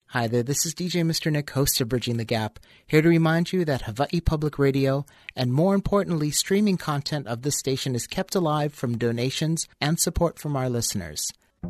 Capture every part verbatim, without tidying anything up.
Hi there, this is D J Mister Nick, host of Bridging the Gap, here to remind you that Hawaii Public Radio and, more importantly, streaming content of this station is kept alive from donations and support from our listeners.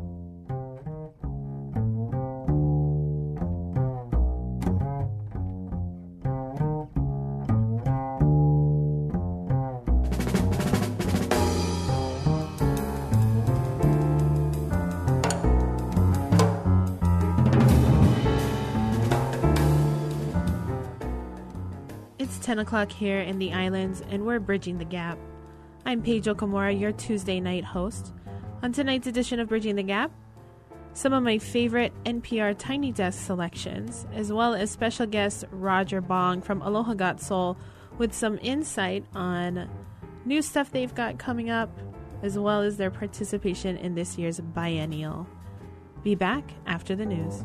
ten o'clock here in the islands, and we're Bridging the Gap. I'm Paige Okamura, your Tuesday night host. On tonight's edition of Bridging the Gap, some of my favorite N P R Tiny Desk selections, as well as special guest Roger Bong from Aloha Got Soul with some insight on new stuff they've got coming up, as well as their participation in this year's biennial. Be back after the news.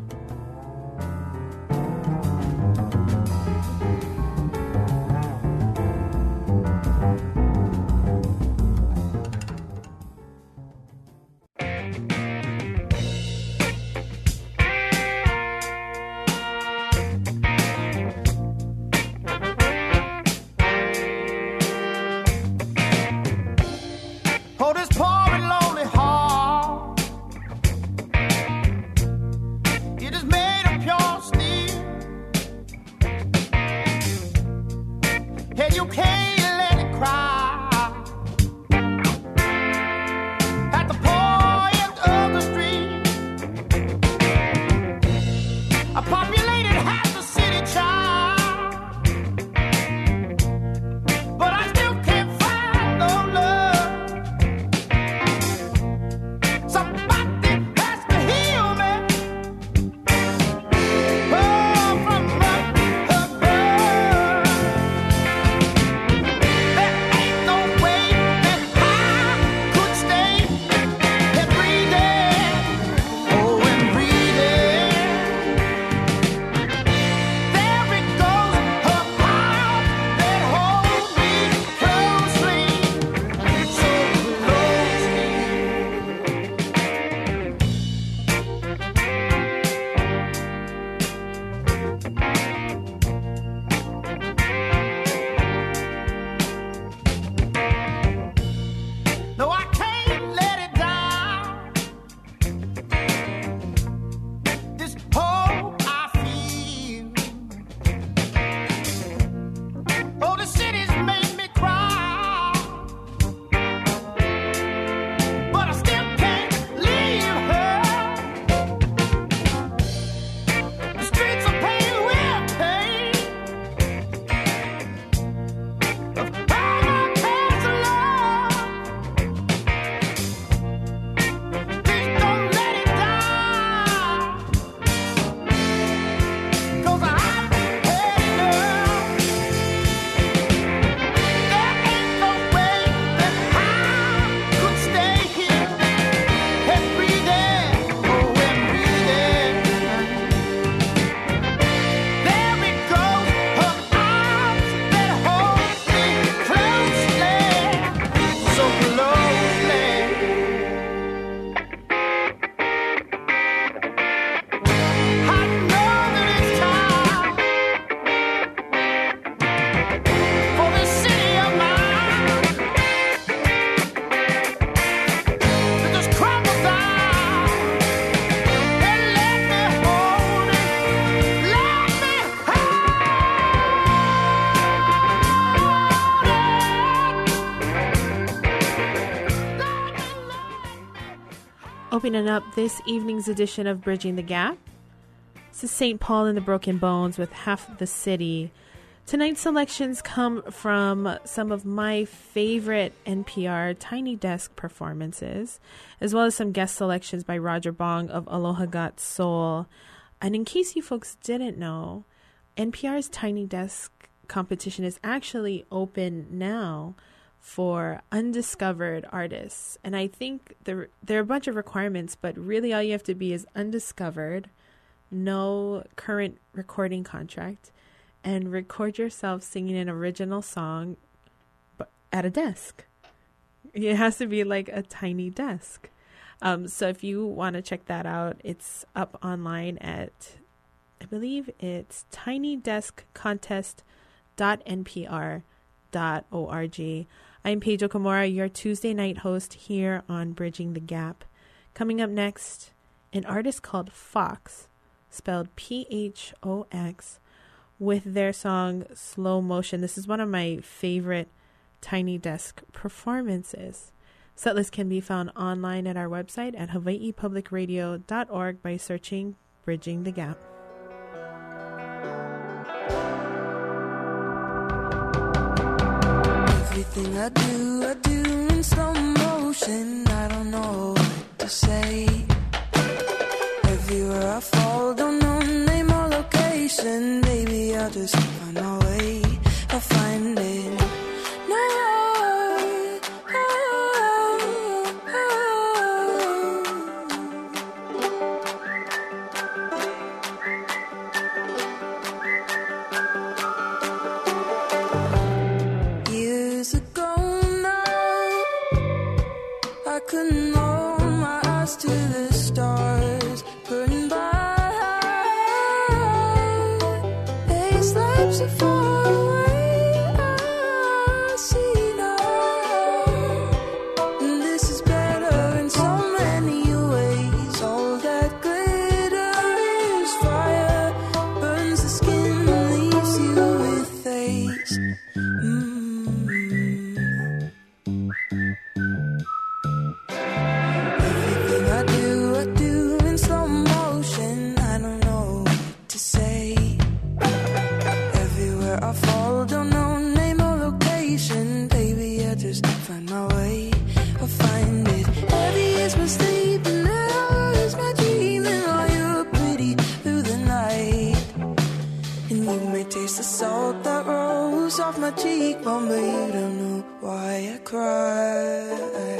Opening up this evening's edition of Bridging the Gap, this is Saint Paul and the Broken Bones with Half the City. Tonight's selections come from some of my favorite N P R Tiny Desk performances, as well as some guest selections by Roger Bong of Aloha Got Soul. And in case you folks didn't know, N P R's Tiny Desk competition is actually open now for undiscovered artists. And I think there, there are a bunch of requirements, but really all you have to be is undiscovered, no current recording contract, and record yourself singing an original song but at a desk. It has to be like a tiny desk. Um, so if you want to check that out, it's up online at I believe it's tiny desk contest dot n p r dot org. I'm Paige Okamura, your Tuesday night host here on Bridging the Gap. Coming up next, an artist called Fox, spelled P H O X, with their song Slow Motion. This is one of my favorite Tiny Desk performances. Setlist can be found online at our website at hawaii public radio dot org by searching Bridging the Gap. Everything I do, I do in slow motion. I don't know what to say. Everywhere I fall, don't know name or location. Maybe I'll just find my way. I'll find it. Couldn't hold my eyes to the stars, burning by. They slept so far away. I see now, and this is better in so many ways. All that glitter is fire, burns the skin, leaves you with haze. Mm. Off my cheekbone, but you don't know why I cry.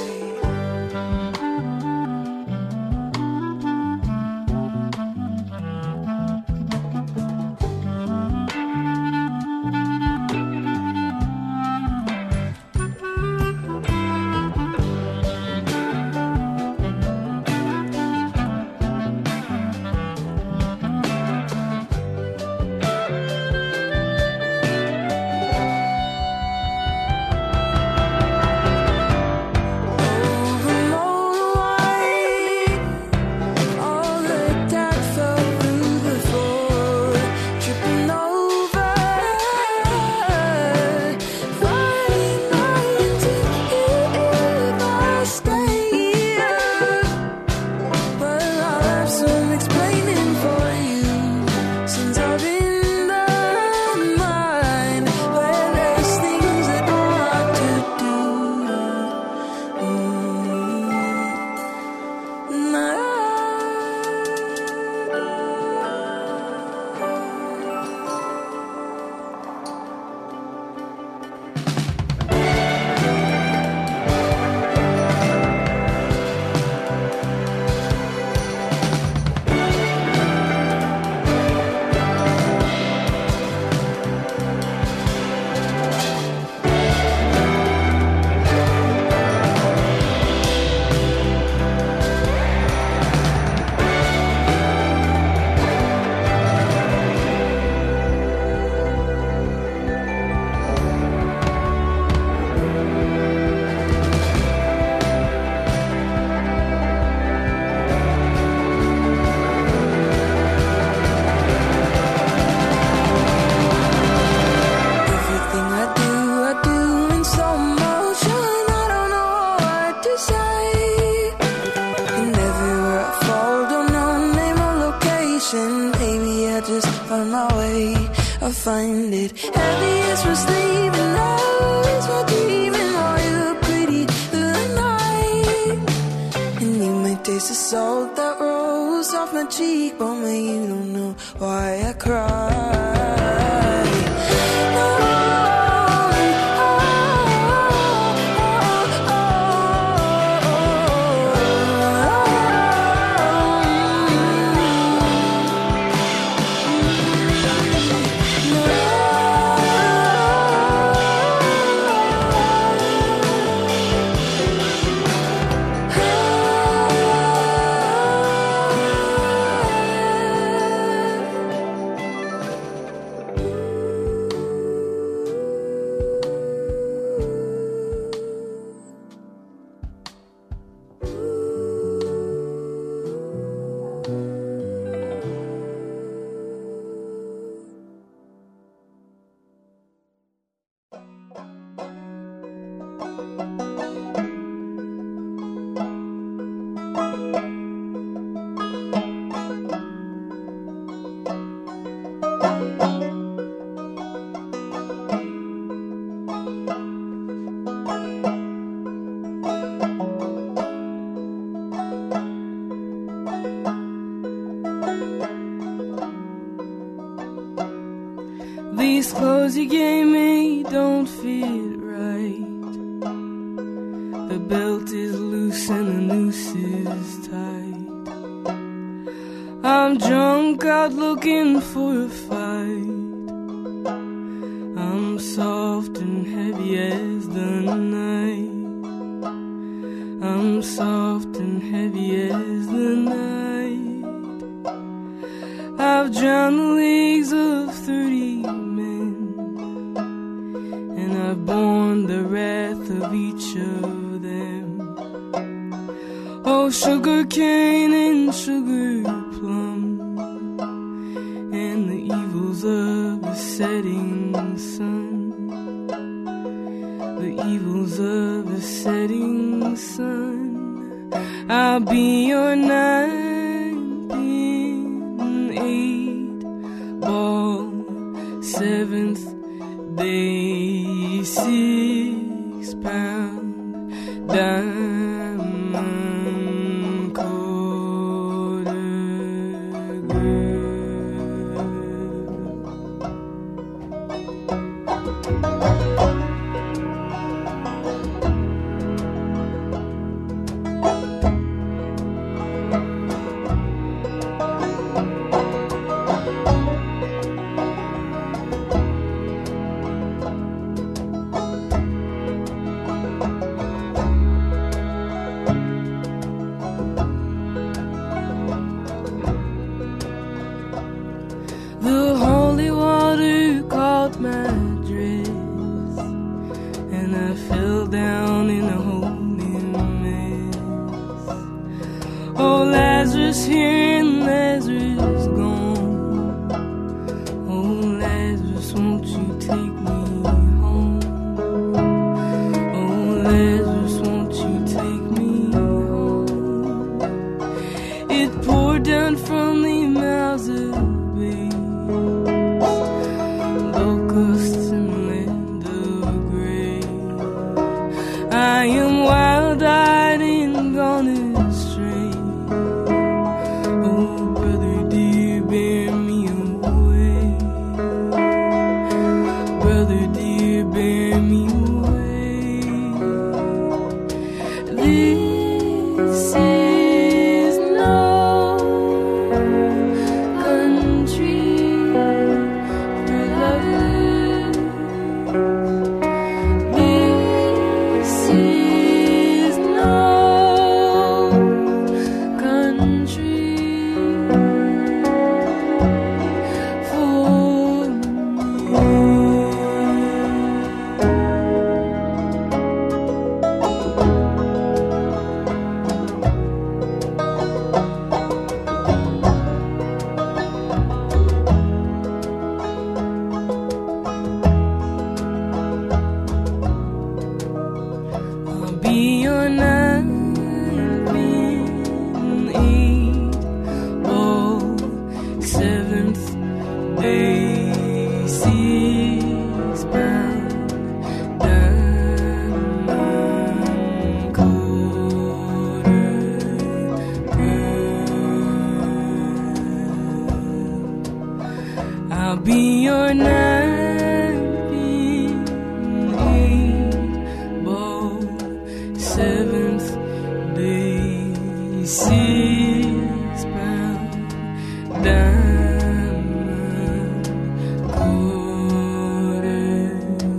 I'll find it. Heaviest was leaving, now is my dreaming. Are you pretty through the night? And you may taste the salt that rolls off my cheekbone, but you don't know why I cry. These clothes you gave me don't fit right. The belt is loose and the noose is tight. I'm drunk out looking for a fight. I'm soft and heavy as the night. I'm soft and heavy as the night. I've drowned the legs of thirty men, and I've borne the wrath of each of them. Oh, sugar cane and sugar plum, and the evils of the setting sun. The evils of the setting sun. I'll be your nine pin eight ball, seventh day, six pound diamond quarter here and Lazarus gone. Oh, Lazarus, won't you take me home? Oh, Lazarus, won't you take me home? It poured down from the mouths of babes, locusts in the land of grave. I am wild-eyed and gone astray. I'll be your nine pin eight ball, seventh day, six pound diamond quarter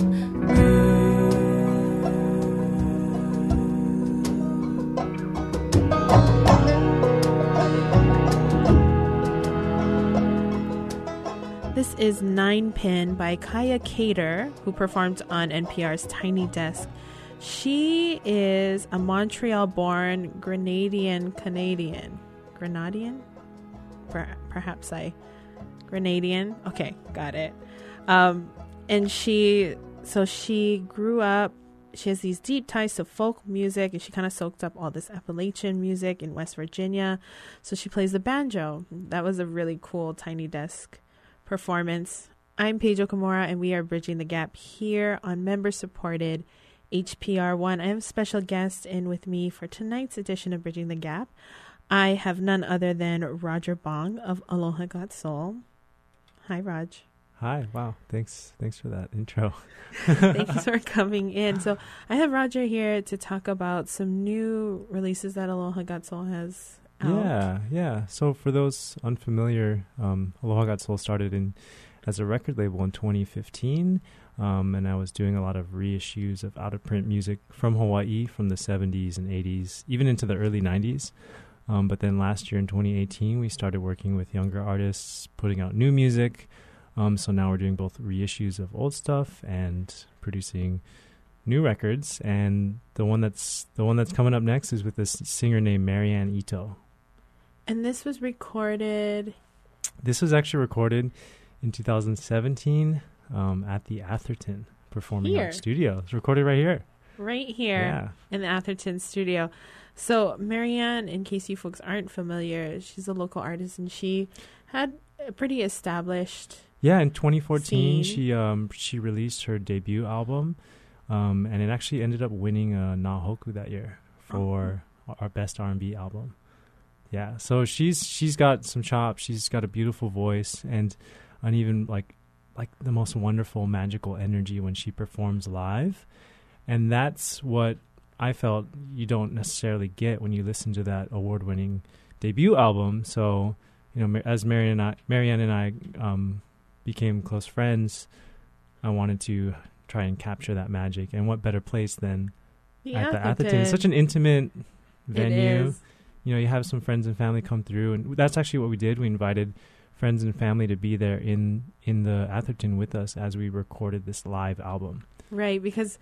This is Nine Pin by Kaya Cater, who performed on N P R's Tiny Desk. She is a Montreal-born Grenadian Canadian. Grenadian? Per- perhaps I... Grenadian? Okay, got it. Um, and she... So she grew up... She has these deep ties to folk music, and she kind of soaked up all this Appalachian music in West Virginia. So she plays the banjo. That was a really cool Tiny Desk performance. I'm Paige Okamura, and we are bridging the gap here on member-supported H P R one. I have a special guest in with me for tonight's edition of Bridging the Gap. I have none other than Roger Bong of Aloha Got Soul. Hi, Raj. Hi. Wow. Thanks. Thanks for that intro. Thank you for coming in. So I have Roger here to talk about some new releases that Aloha God Soul has out. Yeah. Yeah. So for those unfamiliar, um, Aloha God Soul started in as a record label in twenty fifteen. Um, and I was doing a lot of reissues of out-of-print music from Hawaii from the seventies and eighties, even into the early nineties. Um, but then last year in twenty eighteen, we started working with younger artists, putting out new music. Um, so now we're doing both reissues of old stuff and producing new records. And the one that's the one that's coming up next is with this singer named Marianne Ito. And this was recorded... This was actually recorded in two thousand seventeen um, at the Atherton Performing Here. Arts Studio. It's recorded right here. right here Yeah. in the Atherton studio. So Marianne, in case you folks aren't familiar, she's a local artist, and she had a pretty established... Yeah, in twenty fourteen, Scene. she um she released her debut album, um, and it actually ended up winning a Nahoku that year for Oh. our best R and B album. Yeah, so she's she's got some chops. She's got a beautiful voice and an even like like the most wonderful magical energy when she performs live, and that's what I felt you don't necessarily get when you listen to that award-winning debut album. So, you know, as Marianne and I, Marianne and I um, became close friends, I wanted to try and capture that magic. And what better place than The at the Atherton. Atherton? It's such an intimate It venue. is. You know, you have some friends and family come through, and that's actually what we did. We invited friends and family to be there in in the Atherton with us as we recorded this live album. Right, because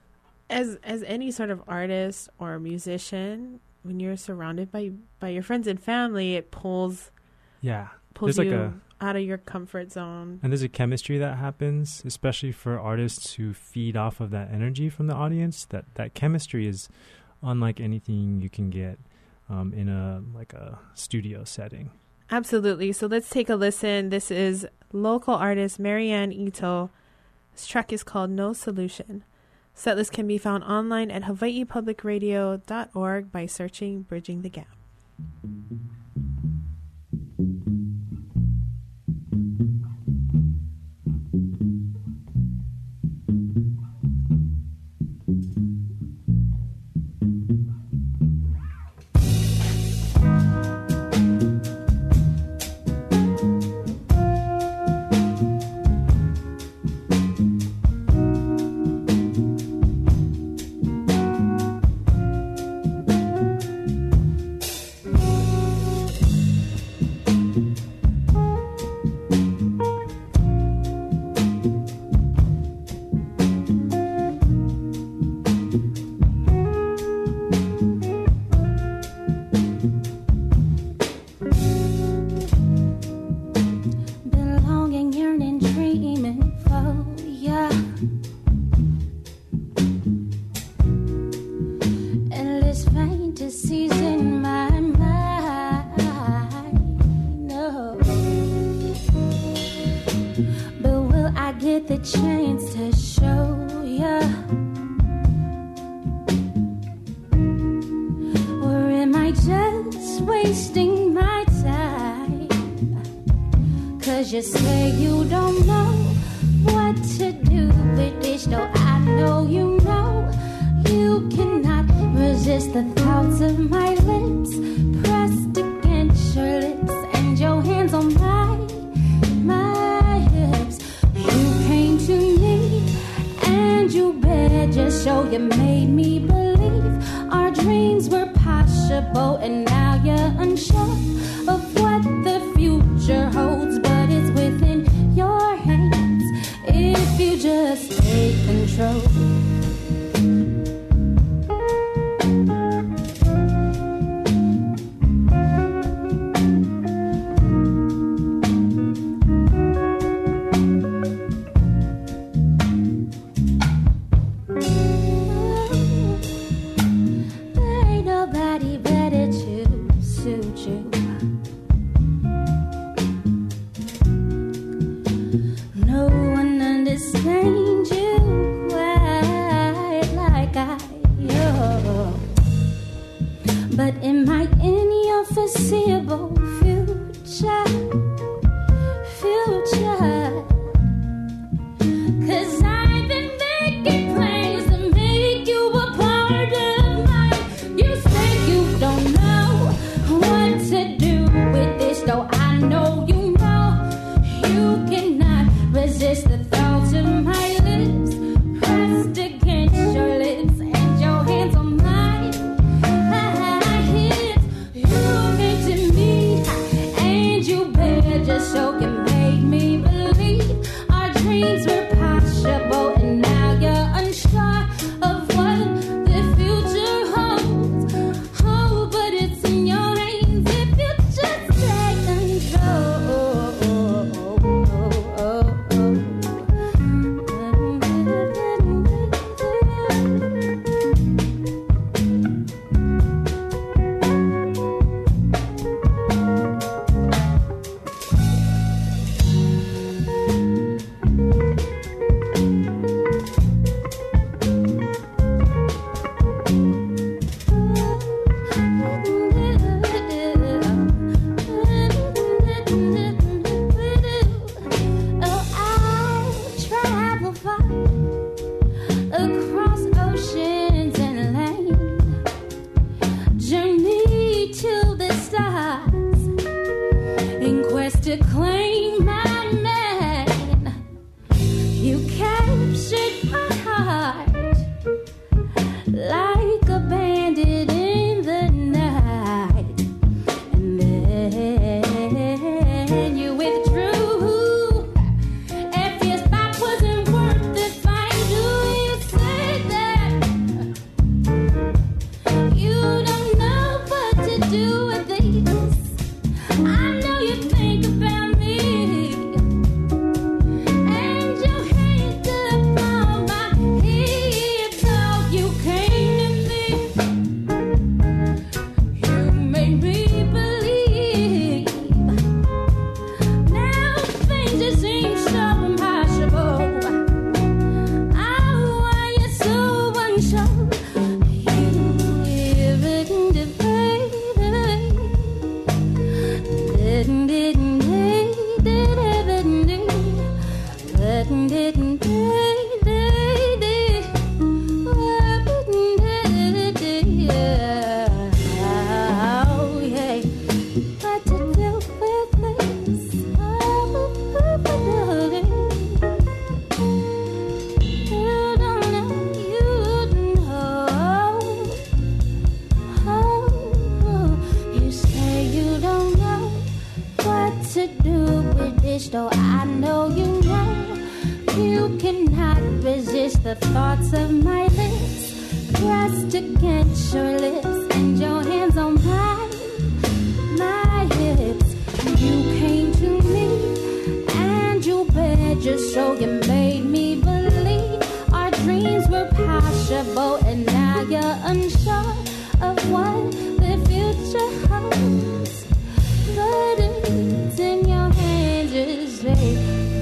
as as any sort of artist or musician, when you're surrounded by by your friends and family, it pulls Yeah. pulls There's you like a out of your comfort zone. And there's a chemistry that happens, especially for artists who feed off of that energy from the audience. That that chemistry is unlike anything you can get um, in a like a studio setting. Absolutely. So let's take a listen. This is local artist Marianne Ito. This track is called No Solution. Setlist can be found online at hawaii public radio dot org by searching Bridging the Gap. Been longing, yearning, dreaming for ya. Endless fantasies in my mind. No. But will I get the chance to show ya? Or am I just wasting my time? Cause you say you don't know what to do with this, though I know you know. You cannot resist the thoughts of my lips pressed against your lips and your hands on my, my hips. You came to me and you begged, just show you made me believe our dreams were possible, and now you're unsure of what the future holds, but it's within your hands if you just take control. There ain't nobody better to suit you. No one understands you well. resist the thoughts of my lips pressed against your lips and your hands on mine. I hit you came to me and you bear just so can make me believe our dreams were possible, and now you're unsure of what the future holds. Oh, but it's in your hands if you just take control. Oh, I travel far across oceans and land, journey to the stars in quest to claim my man. You captured my heart like a bandit in the night, and then you withdrew. If your spot wasn't worth the fight, do you say that you don't know what to do with these? I know you think about me, and your hands upon my hips. Oh, you came to me, you made me believe. Now things just seem so impossible. Oh, why you so unsure? You didn't debate. Didn't didn't didn't didn't didn't oh yeah, what to do with this? Oh, you don't know, you know. Oh, you say you don't know what to do with this, though I know you know. You cannot resist the thoughts of my lips pressed against your lips and your hands on mine, my hips. You came to me and you begged just so you made me believe our dreams were possible, and now you're unsure of what the future holds. But it's in your hands, just take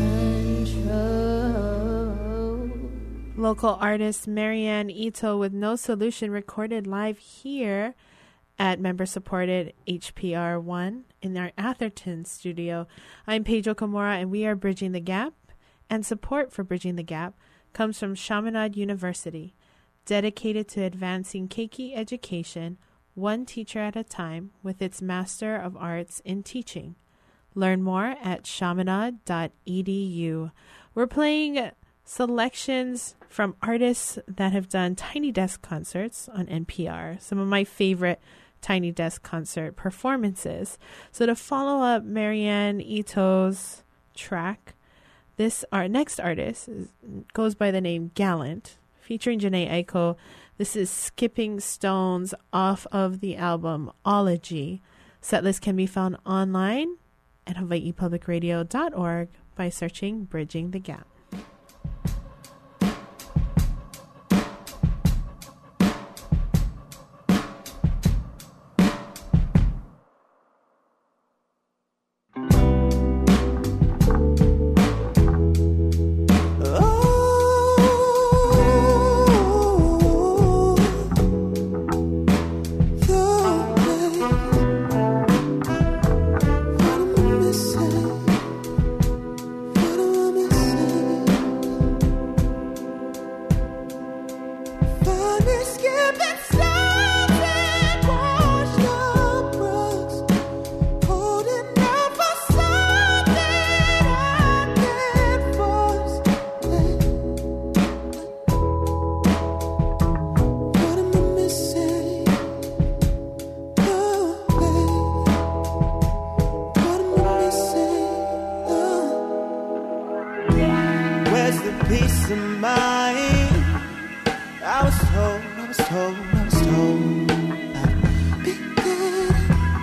control. Local artist Marianne Ito with No Solution, recorded live here at member-supported H P R one in our Atherton studio. I'm Paige Okamura, and we are Bridging the Gap, and support for Bridging the Gap comes from Chaminade University, dedicated to advancing Keiki education one teacher at a time with its Master of Arts in Teaching. Learn more at chaminade dot e d u. We're playing selections from artists that have done Tiny Desk concerts on N P R, some of my favorite Tiny Desk concert performances. So to follow up Marianne Ito's track, this our next artist is, goes by the name Gallant, featuring Janae Aiko. This is Skipping Stones off of the album Ology. Setlist can be found online at hawaii public radio dot org by searching Bridging the Gap. Missing? What am I missing? a peace of mind. I was told, I was told, I was told I'd be good.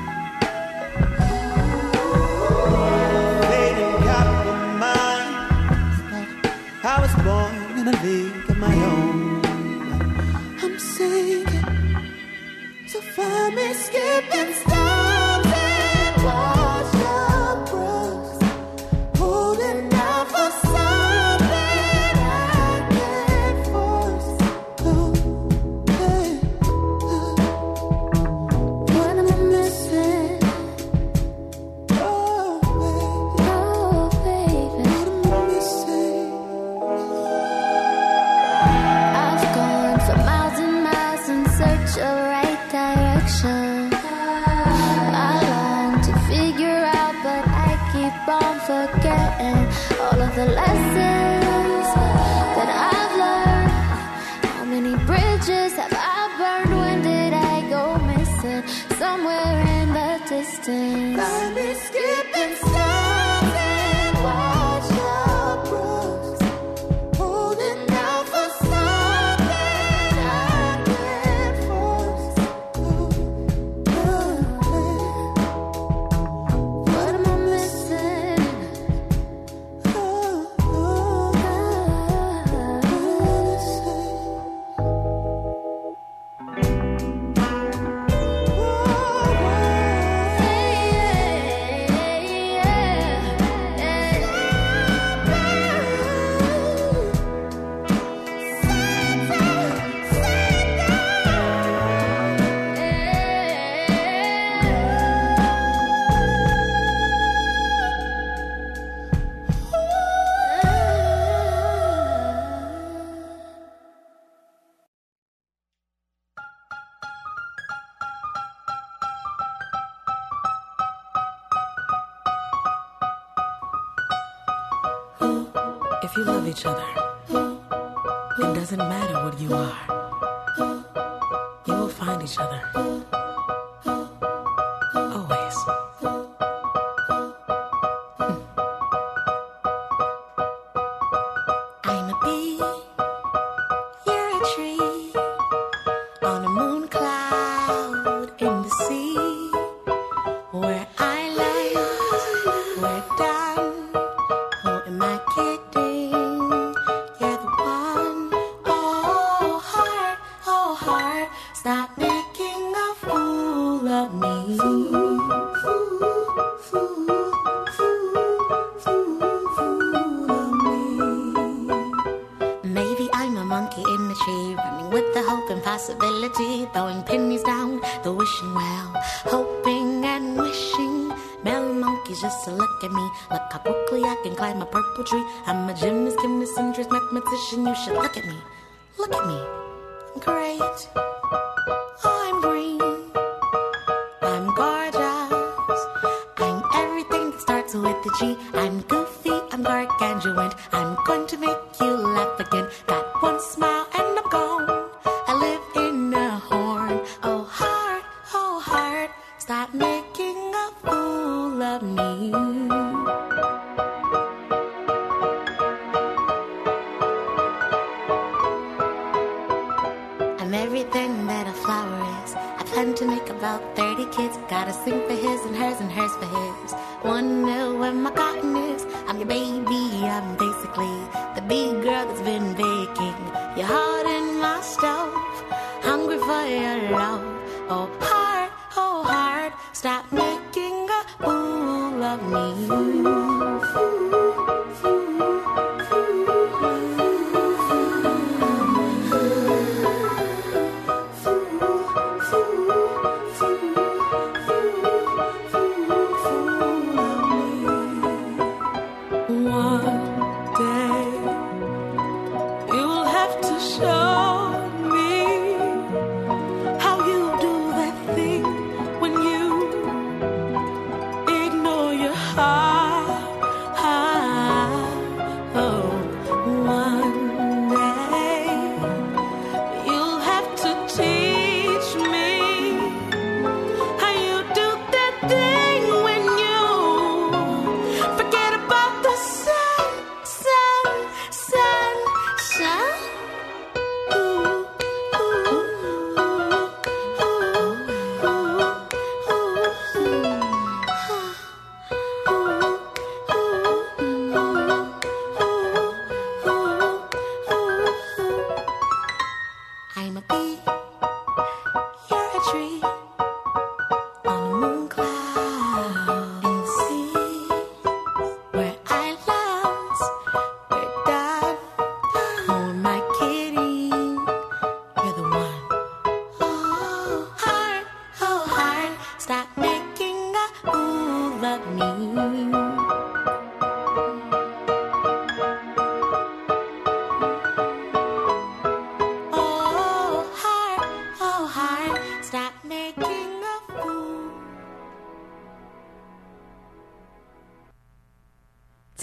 Fading compromise, but I was born in a league of my own. I'm singing, so find me skipping stones and wash your bruise, holding out for something I can't force. Oh, hey, uh, what am I missing? Oh, baby, oh, baby, what am I missing? I've gone for miles and miles in search of right direction. I long to figure out, but I keep on forgetting all of the lessons that I've learned. How many bridges have I burned? When did I go missing? Somewhere in the distance. Find me skipping stones and watch your bruise, holding out for something I can't force. Oh, oh, what am I missing? Oh, oh, what am I If you love each other, it doesn't matter what you are. You will find each other. Always. I'm a bee, you're a tree, on a moon cloud in the sea. Where I lie, we're done. Who am I kidding? You're the one. Oh, heart, oh, heart, stop making a fool of me. Fool, fool, fool, fool, fool of me. Maybe I'm a monkey in the tree, running with the hope and possibility, throwing pennies down the wishing well, hoping and wishing. Male monkeys just to look at me, look how quickly I can climb a purple tree. I'm a gymnast, chemist, interest, mathematician. You should look at me, look at me. I'm great. Oh, I'm green. I'm gorgeous. I'm everything that starts with the G. I'm goofy, I'm gargantuan. I'm going to make you laugh again. Got one smile and I'm gone. I live in a horn. Oh, heart, oh, heart, stop making a fool of me. I'm everything that a flower is. I plan to make about thirty kids. Gotta sing for his and hers and hers for his. One know where my cotton is. I'm your baby, I'm basically the big girl that's been baking your heart in my stove, hungry for your love. Oh, heart, oh, heart, stop making a fool of me. One day you'll have to show me how you do that thing when you ignore your heart. Oh, one day you'll have to teach me how you do that thing when you forget about the sun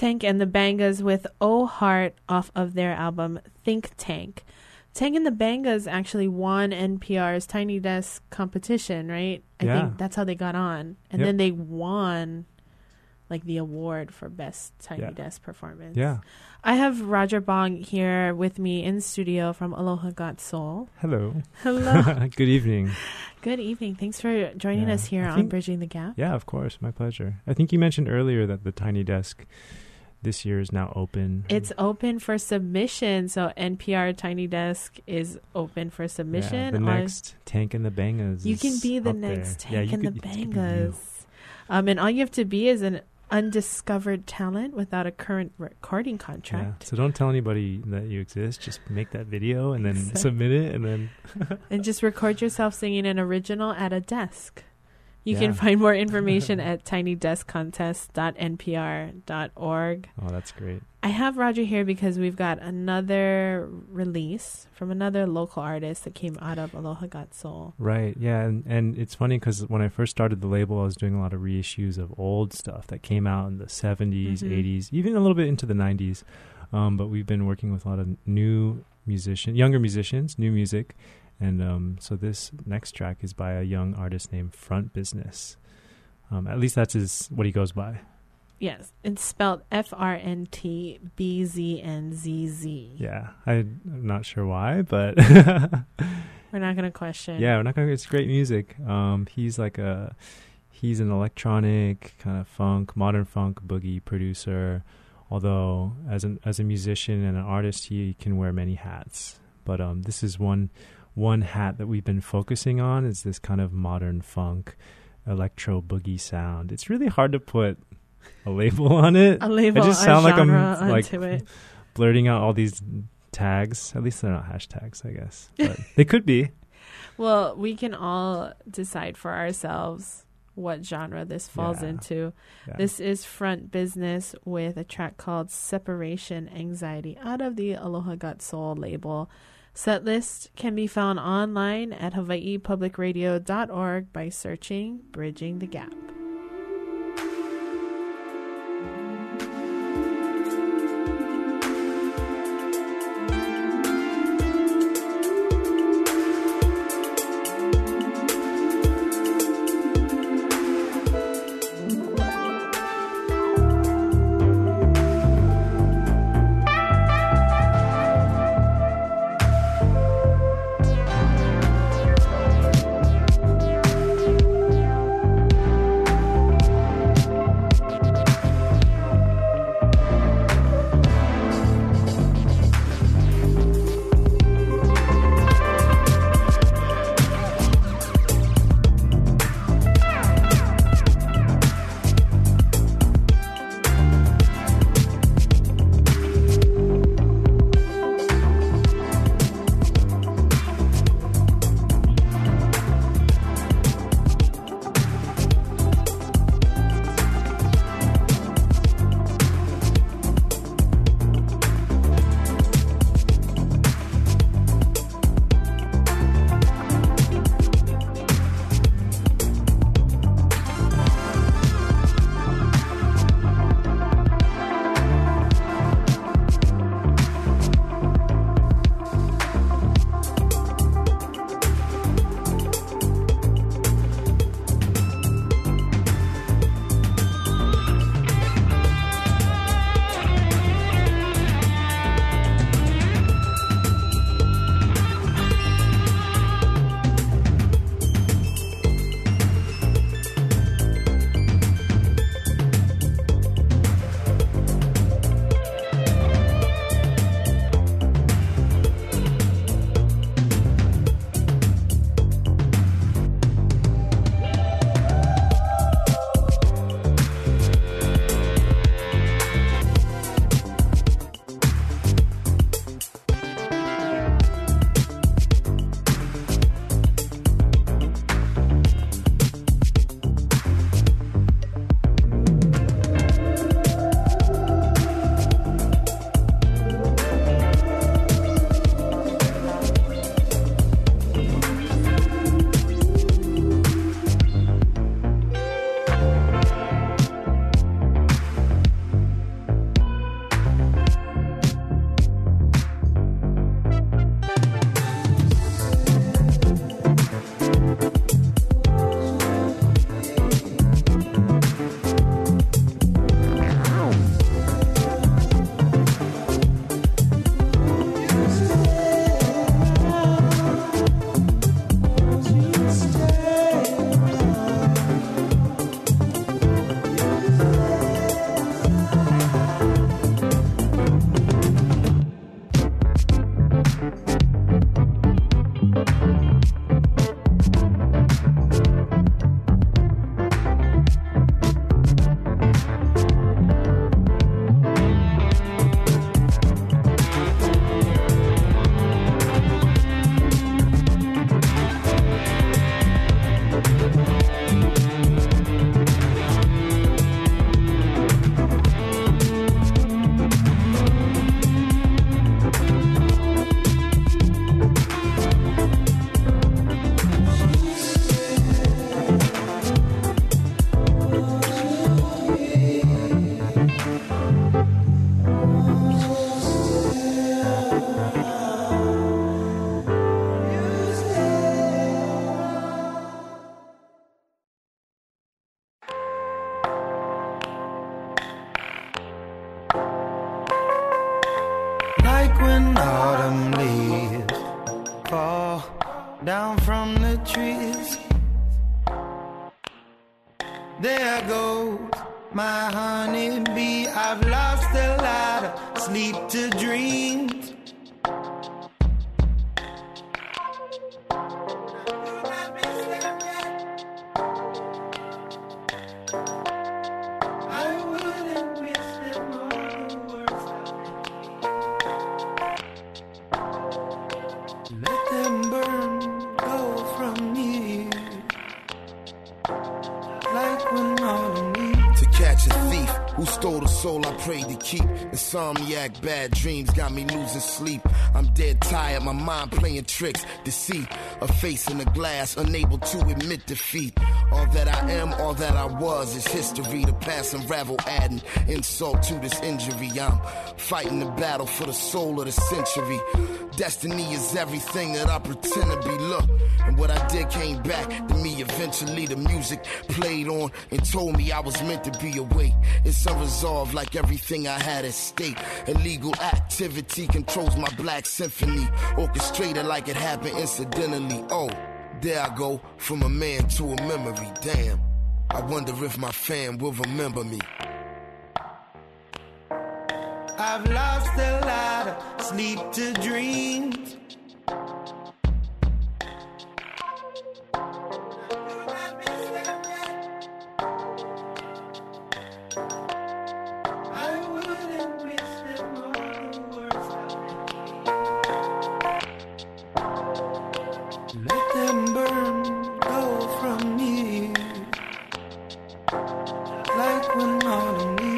Tank and the Bangas with Oh Heart off of their album Think Tank. Tank and the Bangas actually won N P R's Tiny Desk competition, right? I Yeah. think that's how they got on. And Yep. then they won like the award for best Tiny Yeah. Desk performance. Yeah. I have Roger Bong here with me in studio from Aloha Got Soul. Hello. Hello. Good evening. Good evening. Thanks for joining Yeah. us here I on think- Bridging the Gap. Yeah, of course. My pleasure. I think you mentioned earlier that the Tiny Desk this year is now open. It's open for submission. So N P R Tiny Desk is open for submission. Yeah, the on- next Tank and the Bangas. You is can be the up there. next Yeah, Tank you and the could- you could be you. Bangas. Um, and all you have to be is an undiscovered talent without a current recording Yeah. contract. So don't tell anybody that you exist. Just make that video and then Exactly. submit it, and then And just record yourself singing an original at a desk. You Yeah. can find more information at tiny desk contest dot n p r dot org. oh, that's great. I have Roger here because we've got another release from another local artist that came out of Aloha Got Soul. Right. Yeah, and and it's funny because when I first started the label, I was doing a lot of reissues of old stuff that came out in the seventies, Mhm. eighties, even a little bit into the nineties. Um, but we've been working with a lot of new musicians, younger musicians, new music. And um, so this next track is by a young artist named Front Business. Um, at least that's his what he goes by. Yes, it's spelled F R N T B Z N Z Z. Yeah, I'm not sure why, but We're not going to question. yeah, we're not gonna. It's great music. Um, he's like a he's an electronic kind of funk, modern funk boogie producer. Although as an as a musician and an artist, he can wear many hats. But um, this is one one hat that we've been focusing on is this kind of modern funk, electro boogie sound. It's really hard to put a label on it. A label, I just a sound like I'm genre like onto it. blurting out all these tags. At least they're not hashtags, I guess. But they could be. Well, we can all decide for ourselves what genre this falls Yeah. into. Yeah. This is Front Business with a track called Separation Anxiety out of the Aloha Got Soul label. Setlist can be found online at hawaii public radio dot org by searching Bridging the Gap. Thank Like when autumn leaves fall down from the trees. There goes my honeybee. I've lost a lot of sleep to dreams. I wouldn't wish them all the worst of me. Let them burn, go from here. Like when autumn leaves. To catch a thief who stole the soul I prayed to keep. Insomniac, bad dreams got me losing sleep. I'm dead tired, my mind playing tricks. Deceit, a face in the glass, unable to admit defeat. All that I am, all that I was is history. The past unravel, adding insult to this injury. I'm fighting the battle for the soul of the century. Destiny is everything that I pretend to be. Look, and what I did came back to me eventually. The music played on and told me I was meant to be awake. It's unresolved like everything I had at stake. Illegal activity controls my black symphony. Orchestrated like it happened incidentally. Oh, there I go, from a man to a memory. Damn, I wonder if my fam will remember me. I've lost a lot of sleep to dreams. I wouldn't wish them all the worst of me. Let them burn, go from here. Like when autumn leaves.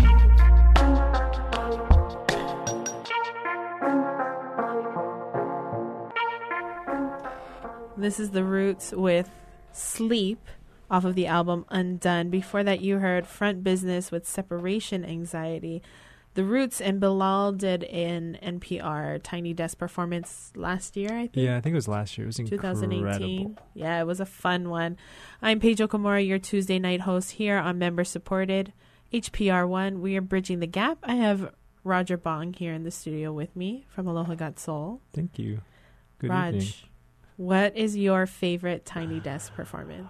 This is The Roots with Sleep off of the album Undone. Before that, you heard Front Business with Separation Anxiety. The Roots and Bilal did an N P R Tiny Desk performance last year, I think. Yeah, I think it was last year. It was incredible. twenty eighteen. Yeah, it was a fun one. I'm Paige Okamura, your Tuesday night host here on member-supported H P R one. We are bridging the gap. I have Roger Bong here in the studio with me from Aloha Got Soul. Thank you. Good Raj, evening. what is your favorite Tiny Desk performance?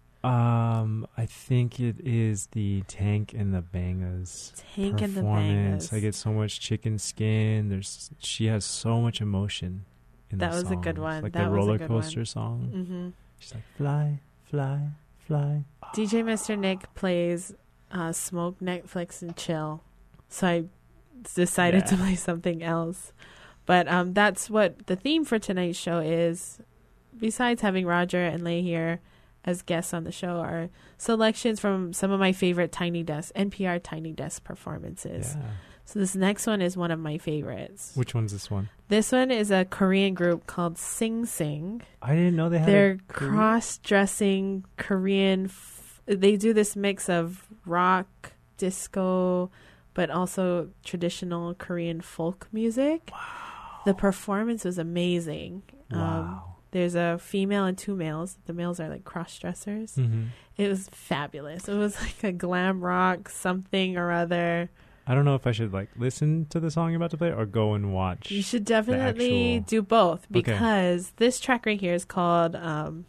Um, I think it is the Tank and the Bangas Tank and the performance. Bangas. I get so much chicken skin. There's she has so much emotion in That the was a good songs. one. Like That the was a roller good one. coaster song. Mm-hmm. She's like fly, fly, fly. D J Mister Nick plays uh, Smoke, Netflix, and Chill. So I decided Yeah. to play something else. But um, that's what the theme for tonight's show is. Besides having Roger and Lay here as guests on the show, are selections from some of my favorite Tiny Desk, N P R Tiny Desk performances. Yeah. So this next one is one of my favorites. Which one's this one? This one is a Korean group called Sing Sing. I didn't know they had. They're a Korean- cross-dressing Korean. F- they do this mix of rock, disco, but also traditional Korean folk music. Wow. The performance was amazing. Wow. Um, there's a female and two males. The males are like cross-dressers. Mhm. It was fabulous. It was like a glam rock something or other. I don't know if I should like listen to the song you're about to play or go and watch. You should the definitely actual- do both Okay. because this track right here is called um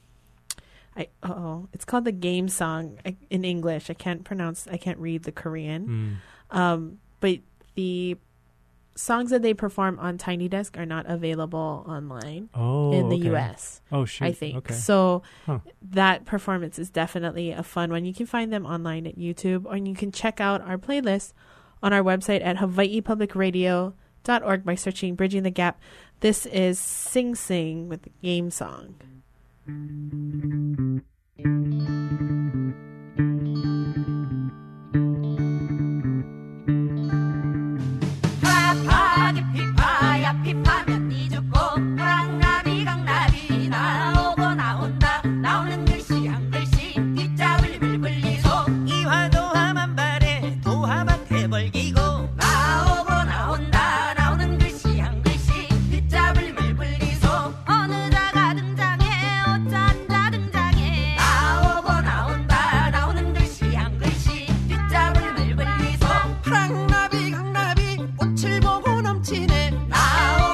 I oh it's called the Game Song I, in English. I can't pronounce I can't read the Korean. Mm. Um but the songs that they perform on Tiny Desk are not available online Oh, in the okay. U S. Oh, shoot. I think. Okay. So Huh. that performance is definitely a fun one. You can find them online at YouTube, or you can check out our playlist on our website at hawaii public radio dot org by searching Bridging the Gap. This is Sing Sing with the Game Song. 파파기 피파야 피파면 니 죽고 강나비 강나비 나오고 나온다 나오는 글씨 한 글씨 뒷잡을 불불리고 이화 도화만 발에 도화만 해벌기고 나오고 나온다 나오는 글씨 한 글씨 뒷잡을 불불리고 어느 자가 등장해 어쩐 자 등장해 나오고 나온다 나오는 글씨 한 글씨 뒷잡을 불불리고 강나비 강나비 꽃을 보고 넘치네 나오고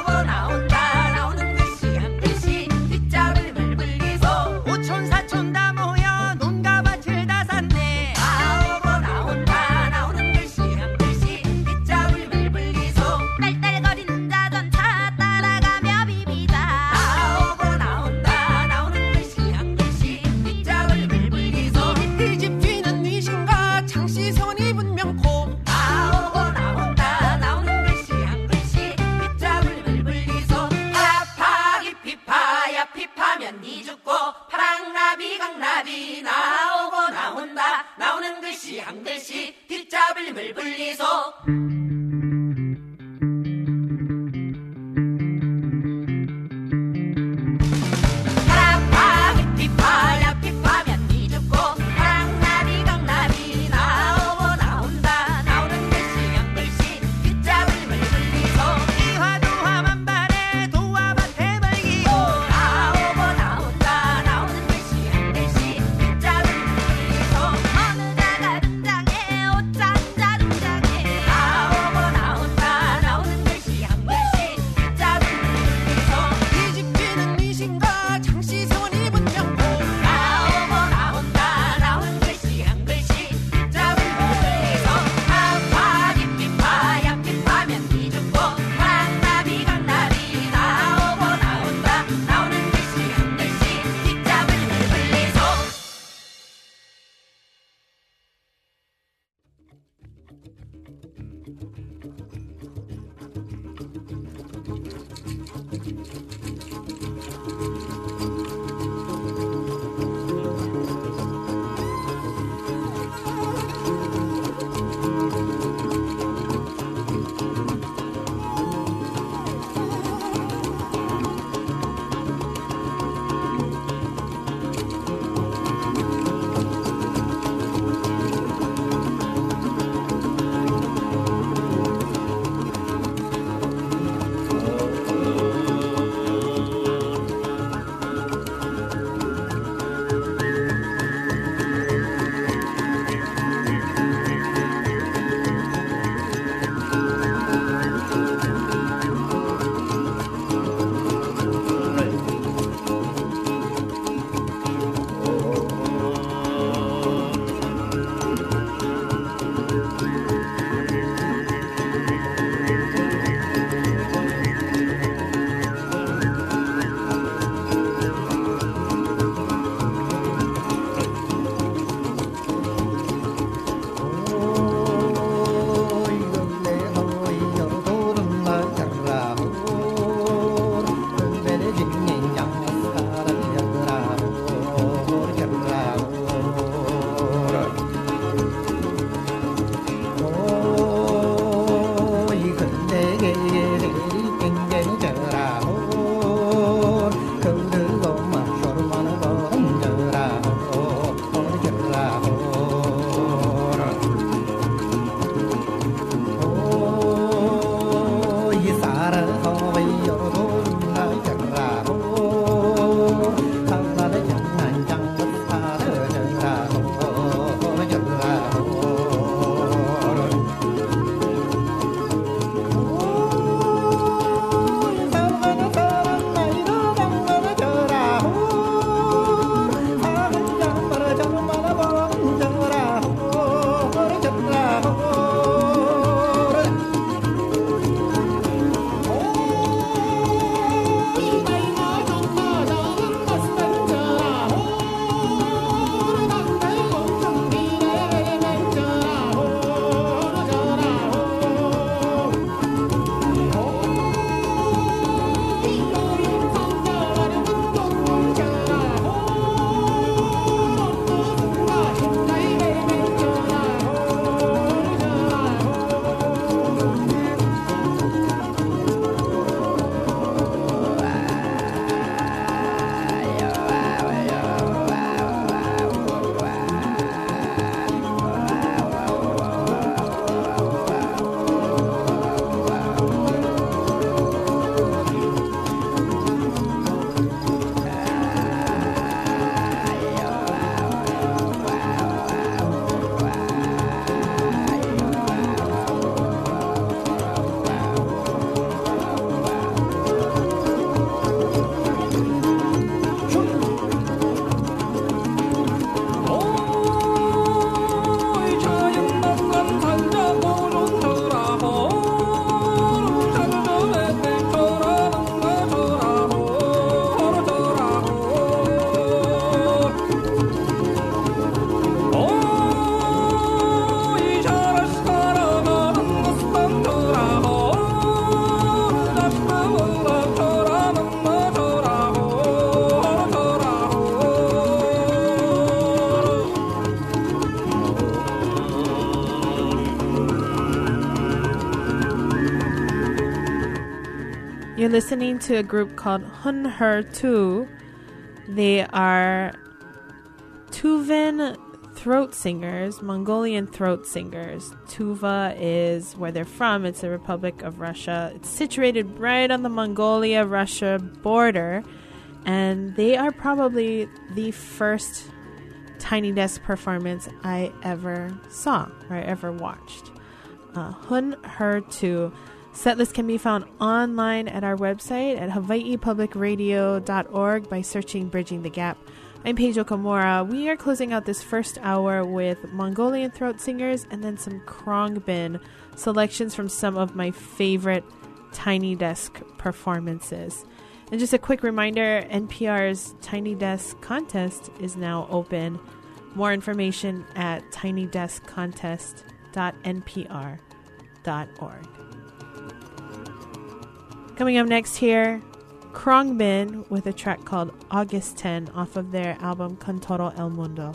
You're listening to a group called Hun Her Tu. They are Tuvan throat singers, Mongolian throat singers. Tuva is where they're from. It's the Republic of Russia. It's situated right on the Mongolia-Russia border. And they are probably the first Tiny Desk performance I ever saw or I ever watched. Uh, Hun Her Tu. Setlist can be found online at our website at hawaii public radio dot org by searching Bridging the Gap. I'm Paige Okamura. We are closing out this first hour with Mongolian throat singers and then some Khruangbin selections from some of my favorite Tiny Desk performances. And just a quick reminder, N P R's Tiny Desk contest is now open. More information at tiny desk contest dot n p r dot org. Coming up next here, Khruangbin with a track called August tenth off of their album Con Todo El Mundo.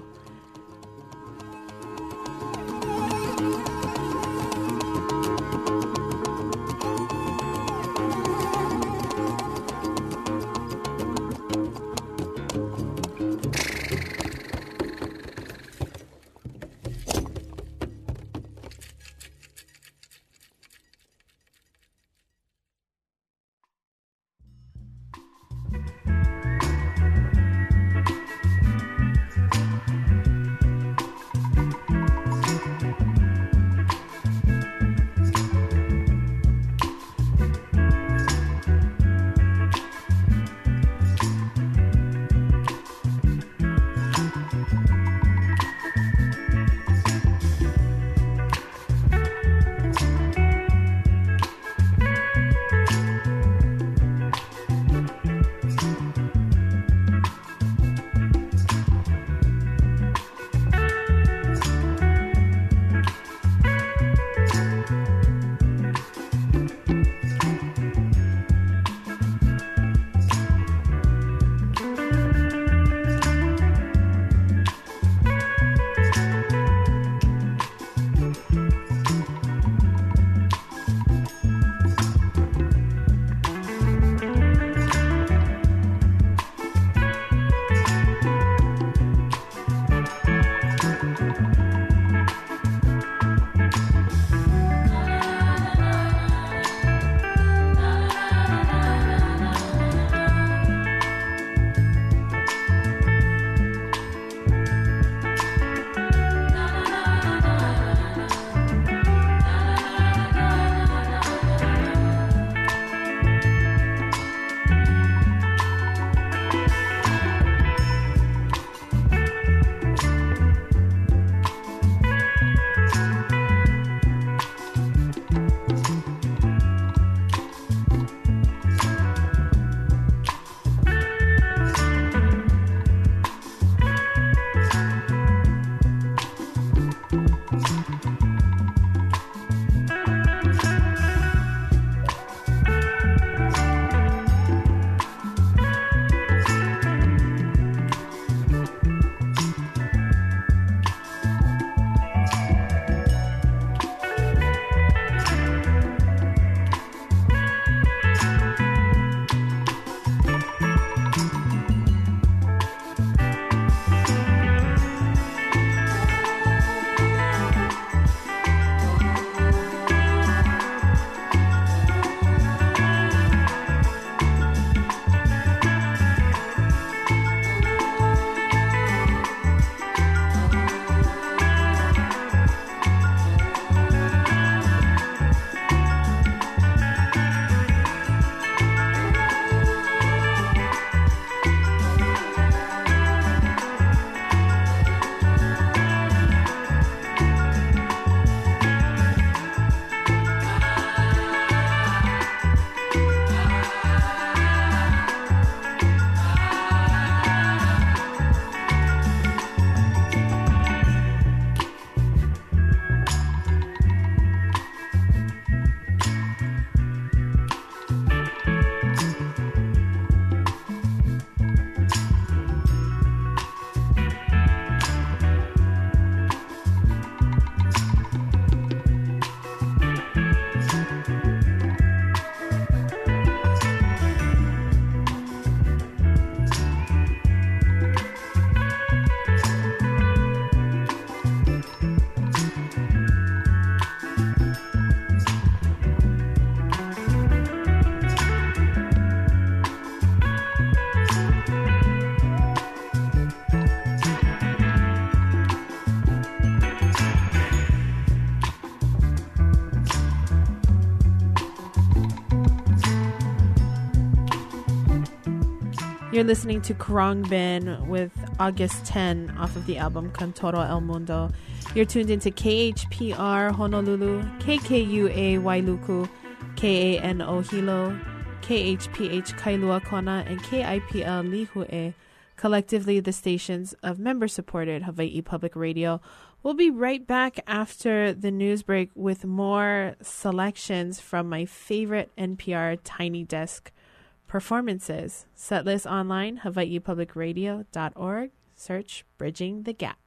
You're listening to Khruangbin with August tenth off of the album Cantoro El Mundo. You're tuned into K H P R Honolulu, K K U A Wailuku, K A N O Hilo, K H P H Kailua Kona, and K I P L Lihue, collectively the stations of member-supported Hawaii Public Radio. We'll be right back after the news break with more selections from my favorite N P R Tiny Desk performances. Setlist online, hawaii public radio dot org. Search Bridging the Gap.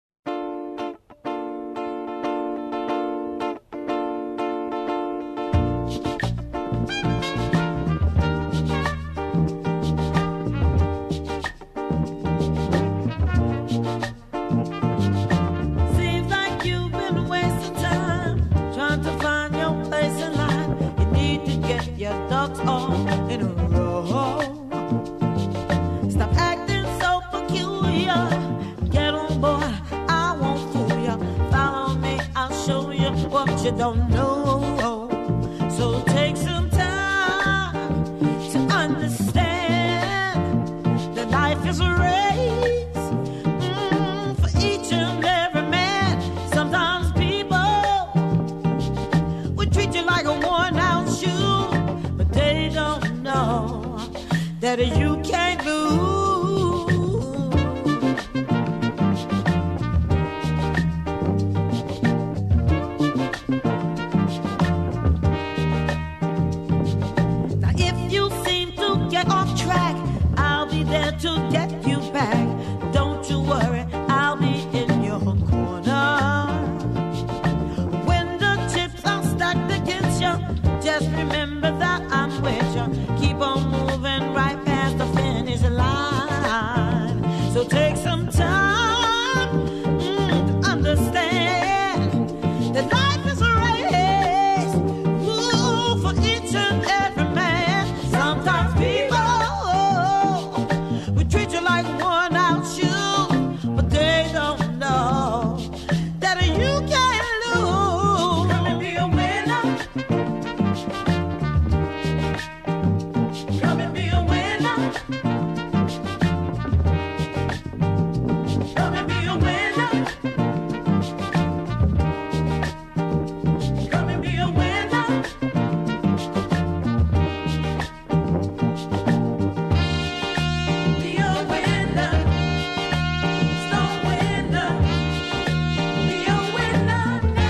Seems like you've been wasting time trying to find your place in line. You need to get your ducks all in a row. Stop acting so peculiar. Get on board, I won't fool ya. Follow me, I'll show you what you don't know. So take some time to understand that life is a race. Mm, for each and every man. Sometimes people would treat you like a worn-out shoe, but they don't know that you can't lose. Now if you seem to get off track, I'll be there to get you back. Don't you worry, I'll be in your corner. When the chips are stacked against you, just remember that I'm with you. Keep on moving right past the finish line. So take some time mm, to understand that life is a race. Ooh, for each and every man. Sometimes people will treat you like worn out shoe, but they don't know that you can't lose. Come and be a winner. Come and be a winner. Come and be a winner. Come and be a winner. Be a winner. Stone winner. Be a winner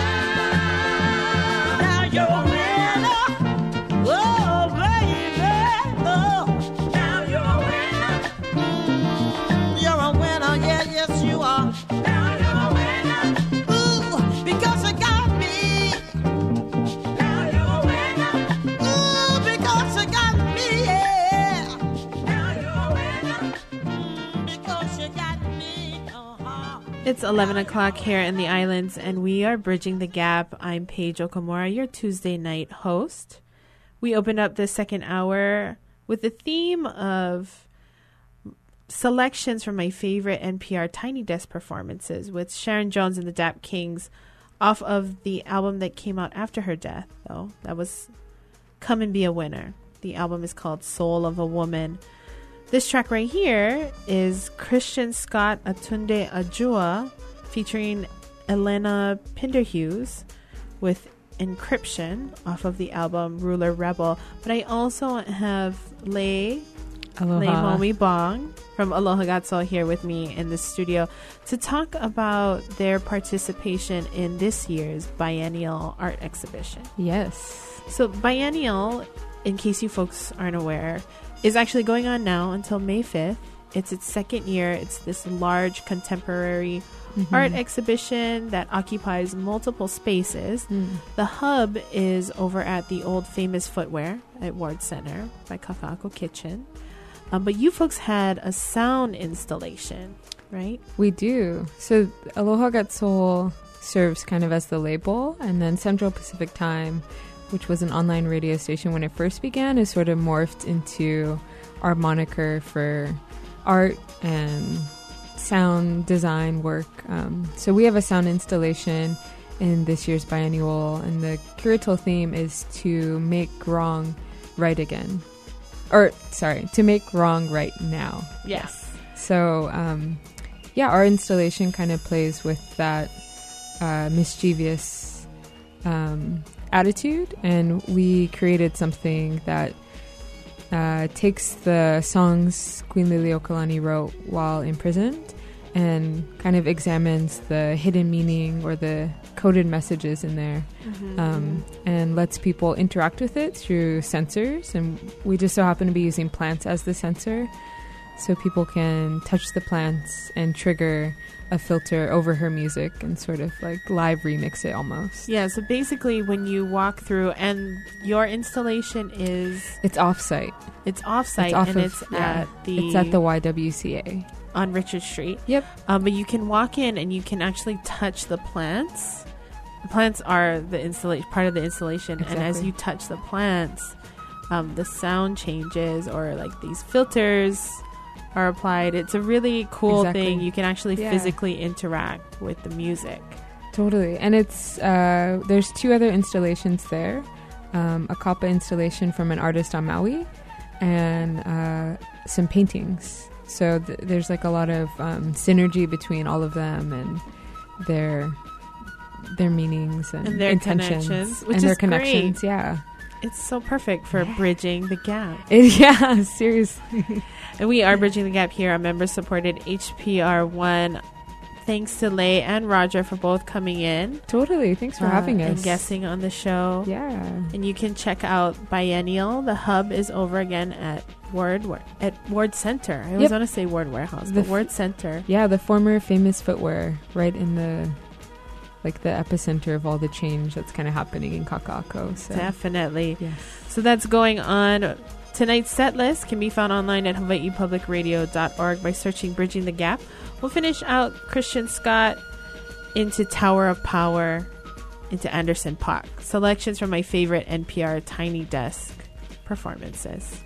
now. Now you're a winner. Oh, baby. Oh, now you're a winner. Mm, you're a winner. Yeah, yes, you are. Now you're a winner. Ooh, because you got me. Now you're a winner. Ooh, because you got me. Yeah. Now you're a winner. Mm, because you got me. Uh-huh. It's eleven o'clock here in the islands, and we are Bridging the Gap. I'm Paige Okamura, your Tuesday night host. We opened up the second hour with the theme of selections from my favorite N P R Tiny Desk performances with Sharon Jones and the Dap Kings off of the album that came out after her death, though. That was Come and Be a Winner. The album is called Soul of a Woman. This track right here is Christian Scott Atunde Ajua featuring Elena Pinderhughes with Encryption off of the album Ruler Rebel. But I also have Lei Lei Momi Bong from Aloha Gatso here with me in the studio to talk about their participation in this year's biennial art exhibition. Yes. So biennial, in case you folks aren't aware, is actually going on now until May fifth. It's its second year. It's this large contemporary Mhm. art exhibition that occupies multiple spaces. Mm. The hub is over at the old Famous Footwear at Ward Center by Kakako Kitchen. Um, but you folks had a sound installation, right? We do. So Aloha Got Soul serves kind of as the label, and then Central Pacific Time, which was an online radio station when it first began, is sort of morphed into our moniker for art and sound design work. Um, so we have a sound installation in this year's biennial, and the curatorial theme is to make wrong right again. or sorry, to make wrong right now. Yes. So, um, yeah, our installation kind of plays with that uh, mischievous um, attitude, and we created something that uh, takes the songs Queen Liliuokalani wrote while imprisoned and kind of examines the hidden meaning or the coded messages in there, Mhm. um, and lets people interact with it through sensors. And we just so happen to be using plants as the sensor, so people can touch the plants and trigger a filter over her music and sort of like live remix it almost. Yeah, so basically when you walk through, and your installation is... It's off-site. It's off-site, It's off and of- it's yeah. at the... It's at the Y W C A. On Richard Street. Yep. Um, but you can walk in and you can actually touch the plants. The plants are the installation, part of the installation. And as Exactly. you touch the plants, um, the sound changes, or like these filters are applied. It's a really cool Exactly. thing. You can actually Yeah. physically interact with the music. Totally. And it's uh, there's two other installations there. Um, a kappa installation from an artist on Maui, and uh, some paintings. So th- there's like a lot of um, synergy between all of them and their their meanings and, And their intentions connections, which and their is great. connections. Yeah. It's so perfect for bridging the gap. It- yeah, seriously. And we are bridging the gap here on member-supported H P R one. Thanks to Lay and Roger for both coming in. Totally. Thanks for uh, having us. And guessing on the show. Yeah. And you can check out Biennial. The hub is over again at Ward at Ward Center. I always Yep. want to say Ward Warehouse, The but f- Ward Center. Yeah, the former famous footwear, right in the like the epicenter of all the change that's kind of happening in Kaka'ako. So. Definitely. Yes. So that's going on. Tonight's set list can be found online at hawaii public radio dot org by searching Bridging the Gap. We'll finish out Christian Scott into Tower of Power, into Anderson Paak. Selections from my favorite N P R Tiny Desk performances.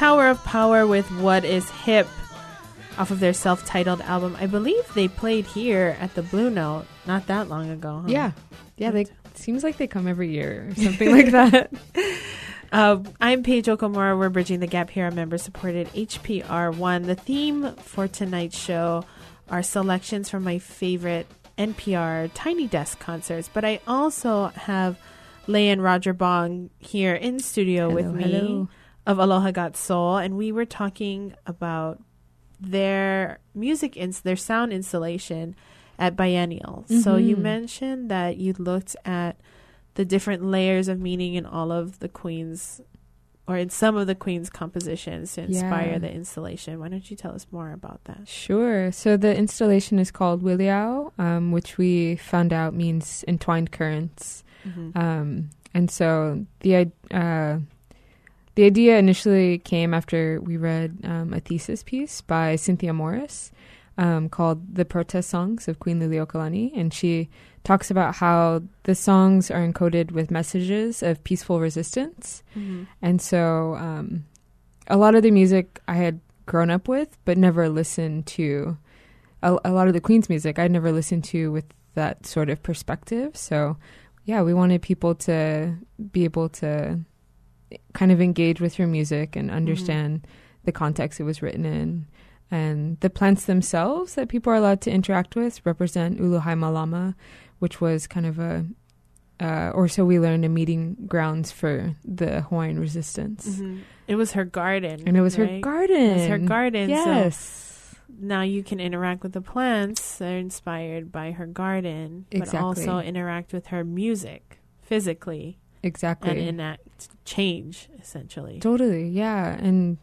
Tower of Power with What Is Hip off of their self-titled album. I believe they played here at the Blue Note not that long ago. Huh? Yeah. Yeah, they seems like they come every year or something like that. Uh, I'm Paige Okamura. We're bridging the gap here on member-supported H P R one. The theme for tonight's show are selections from my favorite N P R Tiny Desk concerts, but I also have Lay and Roger Bong here in studio Hello, with me hello. of Aloha Got Soul, and we were talking about their music, ins- their sound installation at Biennial. Mm-hmm. So you mentioned that you looked at the different layers of meaning in all of the Queen's, or in some of the Queen's compositions to inspire Yeah. the installation. Why don't you tell us more about that? Sure. So the installation is called Wiliao, um, which we found out means entwined currents. Mm-hmm. Um, and so the i- uh, the idea initially came after we read um, a thesis piece by Cynthia Morris um, called The Protest Songs of Queen Liliuokalani. And she talks about how the songs are encoded with messages of peaceful resistance. Mm-hmm. And so um, a lot of the music I had grown up with, but never listened to. A, a lot of the Queen's music I'd never listened to with that sort of perspective. So, yeah, we wanted people to be able to kind of engage with her music and understand mm-hmm. the context it was written in. And the plants themselves that people are allowed to interact with represent Uluhai Malama, which was kind of a, uh, or so we learned, a meeting grounds for the Hawaiian resistance. Mm-hmm. It was her garden. And it was right? her garden. It was her garden. Yes. So now you can interact with the plants. They're inspired by her garden, Exactly. but also interact with her music physically. Exactly. And enact change, essentially. Totally, yeah. And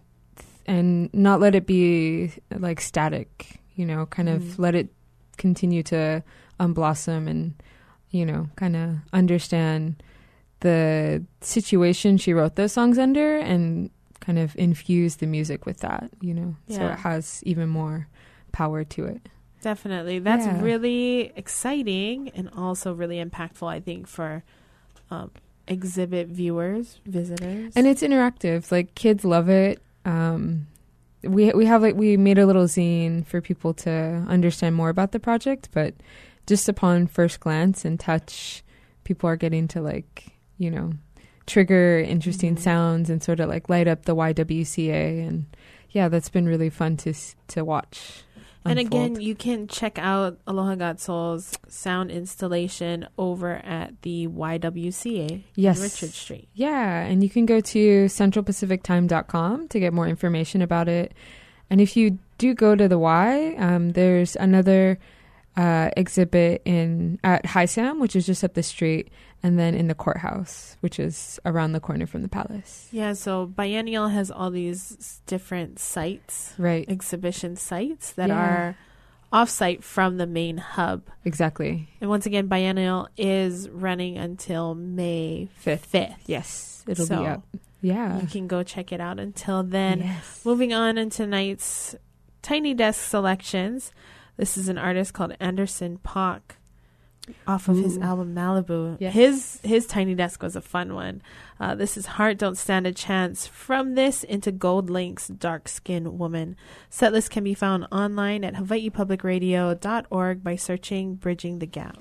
and not let it be like static, you know, kind of Mm. let it continue to um, blossom and, you know, kind of understand the situation she wrote those songs under and kind of infuse the music with that, you know, so Yeah. it has even more power to it. Definitely. That's Yeah. really exciting and also really impactful, I think, for um, exhibit viewers, visitors. And it's interactive. Like, kids love it. Um, we we have like we made a little zine for people to understand more about the project, but just upon first glance and touch, people are getting to, like, you know, trigger interesting Mhm. sounds and sort of like light up the Y W C A. And yeah, that's been really fun to s- to watch. And unfold. again, you can check out Aloha Got Soul's sound installation over at the Y W C A Yes. in Richard Street. Yeah, and you can go to central pacific time dot com to get more information about it. And if you do go to the Y, um, there's another uh, exhibit in at Hi Sam, which is just up the street, and then in the courthouse, which is around the corner from the palace. Yeah, so Biennial has all these different sites, Right. exhibition sites that Yeah. are off-site from the main hub. Exactly. And once again, Biennial is running until May Fifth. fifth. Yes, it'll So be up. Yeah. you can go check it out until then. Yes. Moving on in tonight's Tiny Desk selections. This is an artist called Anderson Paak off of his Ooh. album Malibu. Yes. His his Tiny Desk was a fun one. Uh, this is Heart Don't Stand a Chance. From this into Gold Link's Dark Skin Woman. Setlist can be found online at hawaii public radio dot org by searching Bridging the Gap.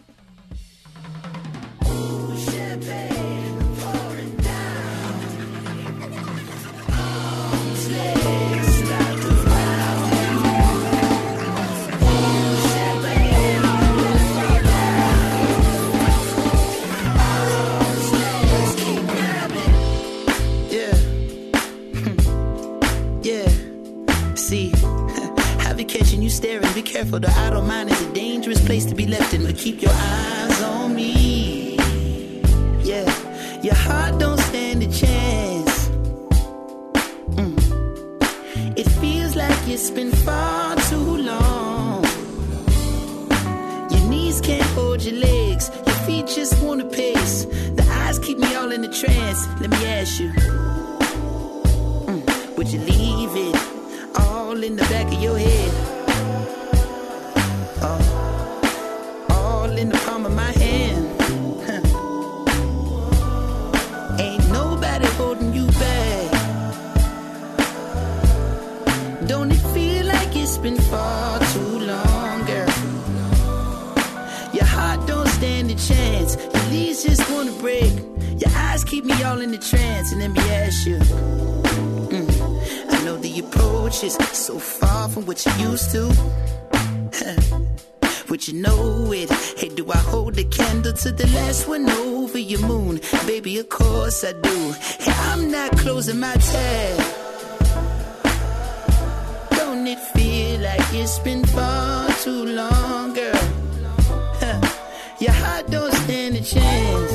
Yeah. Yeah. See, I'll be catching you staring. Be careful, the idle mind is a dangerous place to be left in, but keep your eyes on me. Yeah. Your heart don't stand a chance. Mm. It feels like it's been far too long. Your knees can't hold your legs. Your feet just wanna pace. The eyes keep me all in a trance. Let me ask you, mm, would you leave it all in the back of your head? Uh, all in the palm of my hand. Huh. Ain't nobody holding you back. break. Your eyes keep me all in the trance, and let me ask you. Mm, I know the approach is so far from what you used to. Would you know it? Hey, do I hold the candle to the last one over your moon? Baby, of course I do. Hey, I'm not closing my tab. Don't it feel like it's been far too long, girl? Huh. Your heart don't stand a chance.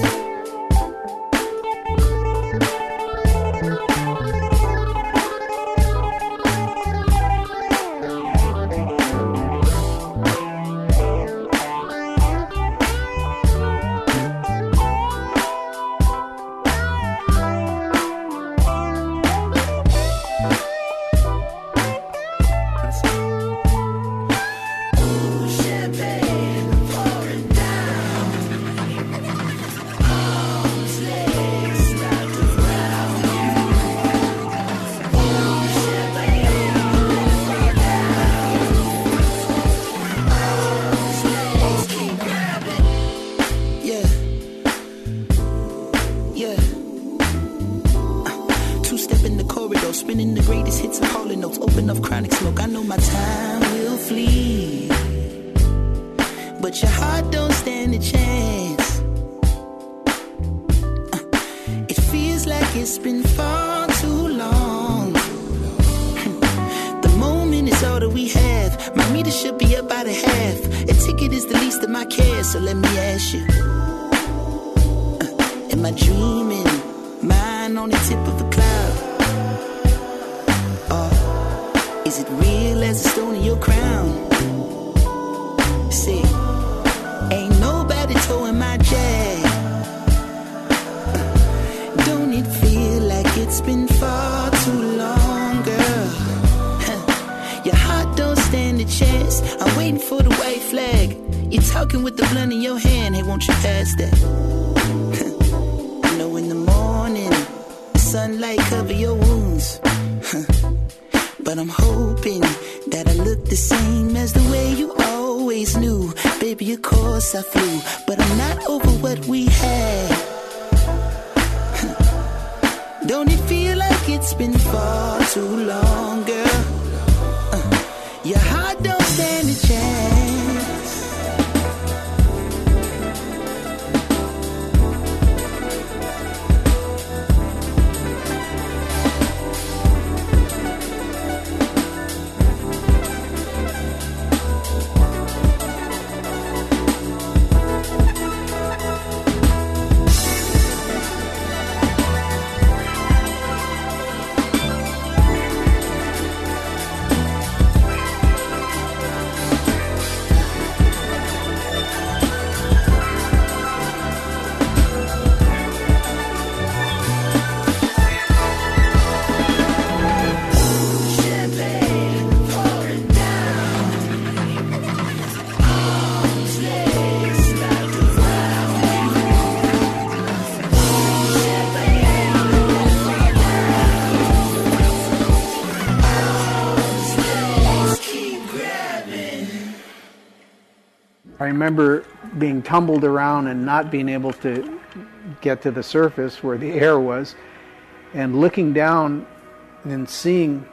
I remember being tumbled around and not being able to get to the surface where the air was, and looking down and seeing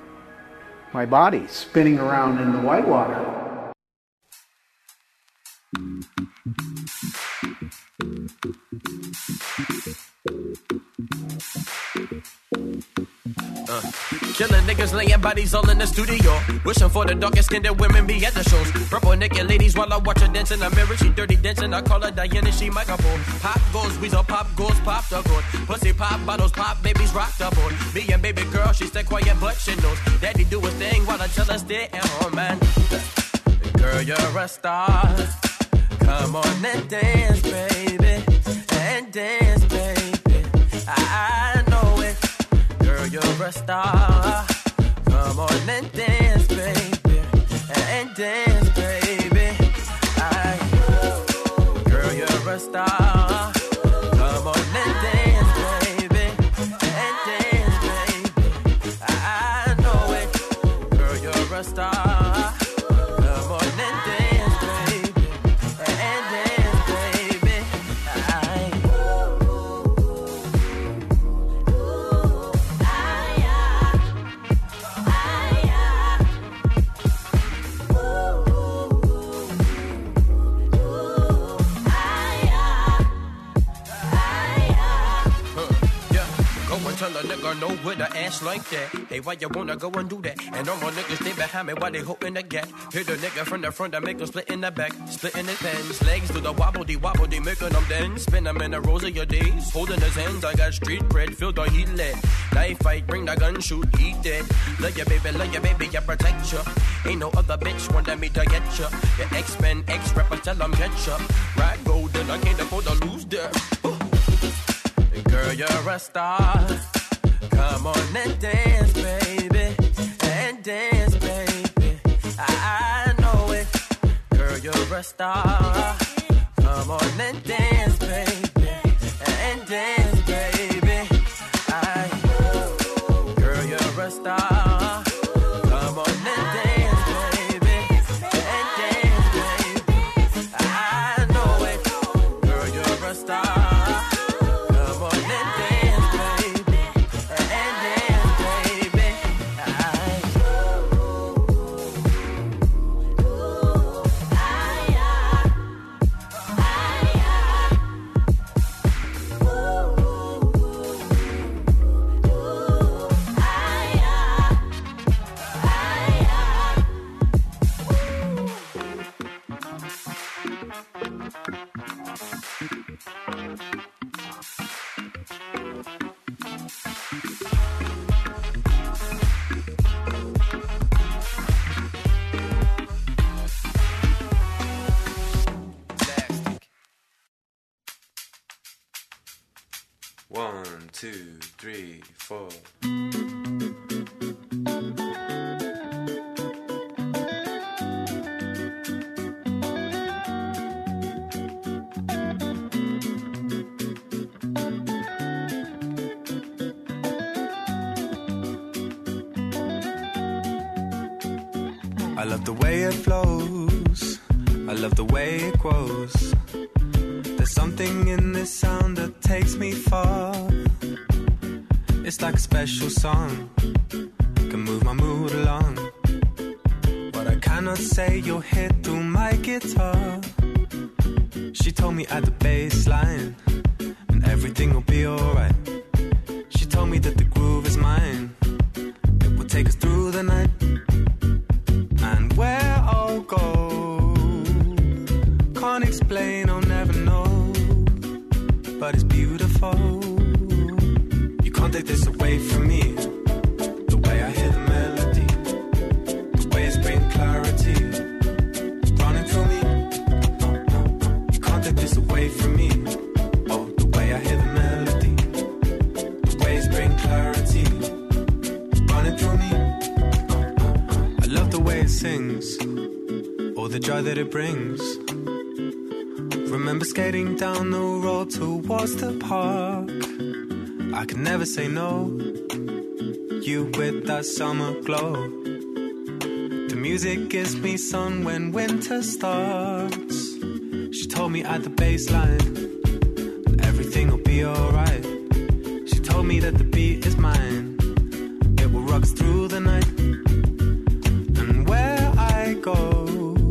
my body spinning around in the whitewater. Uh, killing niggas, laying bodies all in the studio. Wishing for the darkest skinned women be at the shows. Purple naked ladies while I watch her dance in the mirror. She dirty dancing, I call her Diana, she microphone. Pop goes, weasel pop goes, pop the gold. Pussy pop bottles, pop babies rock the board. Me and baby girl, she stay quiet but she knows. Daddy do his thing while I tell her stay at home, man. Girl, you're a star. Come on and dance, baby. And dance, baby. I know it. Girl, you're a star. Come on and dance, baby. And dance, baby. I, girl, you're a star. Come on and dance, baby. And dance, baby. I know it. Girl, you're a star. Come on and dance, baby. And dance, baby. I, with an ass like that. Hey, why you wanna go and do that? And all my niggas stay behind me while they holding the gap. Hit the nigga from the front, I make them split in the back. Splitting his hands, legs do the wobble, de wobble, de making them dance. Spin them in the rose of your days. Holding his hands, I got street bread, feel the heat lit. Knife fight, bring the gun, shoot, he dead. Love ya baby, love ya baby, I protect ya. Ain't no other bitch wanted me to get ya. Your ex-men, ex-rappers, tell them catch ya. Ride golden, I can't afford to lose that. Girl, you're a star. Come on and dance, baby. And dance, baby. I know it. Girl, you're a star. Come on and dance, baby. And dance, baby. I, girl, you're a star. Come on and dance, baby. And dance, baby. I know it. Girl, you're a star. One, two, three, four. I love the way it flows. I love the way it grows. There's something in this sound that takes me far. It's like a special song, can move my mood along. What I cannot say, you'll hear through my guitar. She told me at the bass line, and everything will be alright. She told me that the groove is mine, it will take us through the night. And where I'll go, can't explain, I'll never know, but it's beautiful. You can't take this away from me. The way I hear the melody, the way it's bringing clarity, running through me. You can't take this away from me. Oh, the way I hear the melody, the way it's bringing clarity, running through me. I love the way it sings, all the joy that it brings. Remember skating down the road towards the park. I could never say no. You with that summer glow. The music gives me sun when winter starts. She told me at the bass line, everything will be alright. She told me that the beat is mine, it will rock us through the night. And where I go,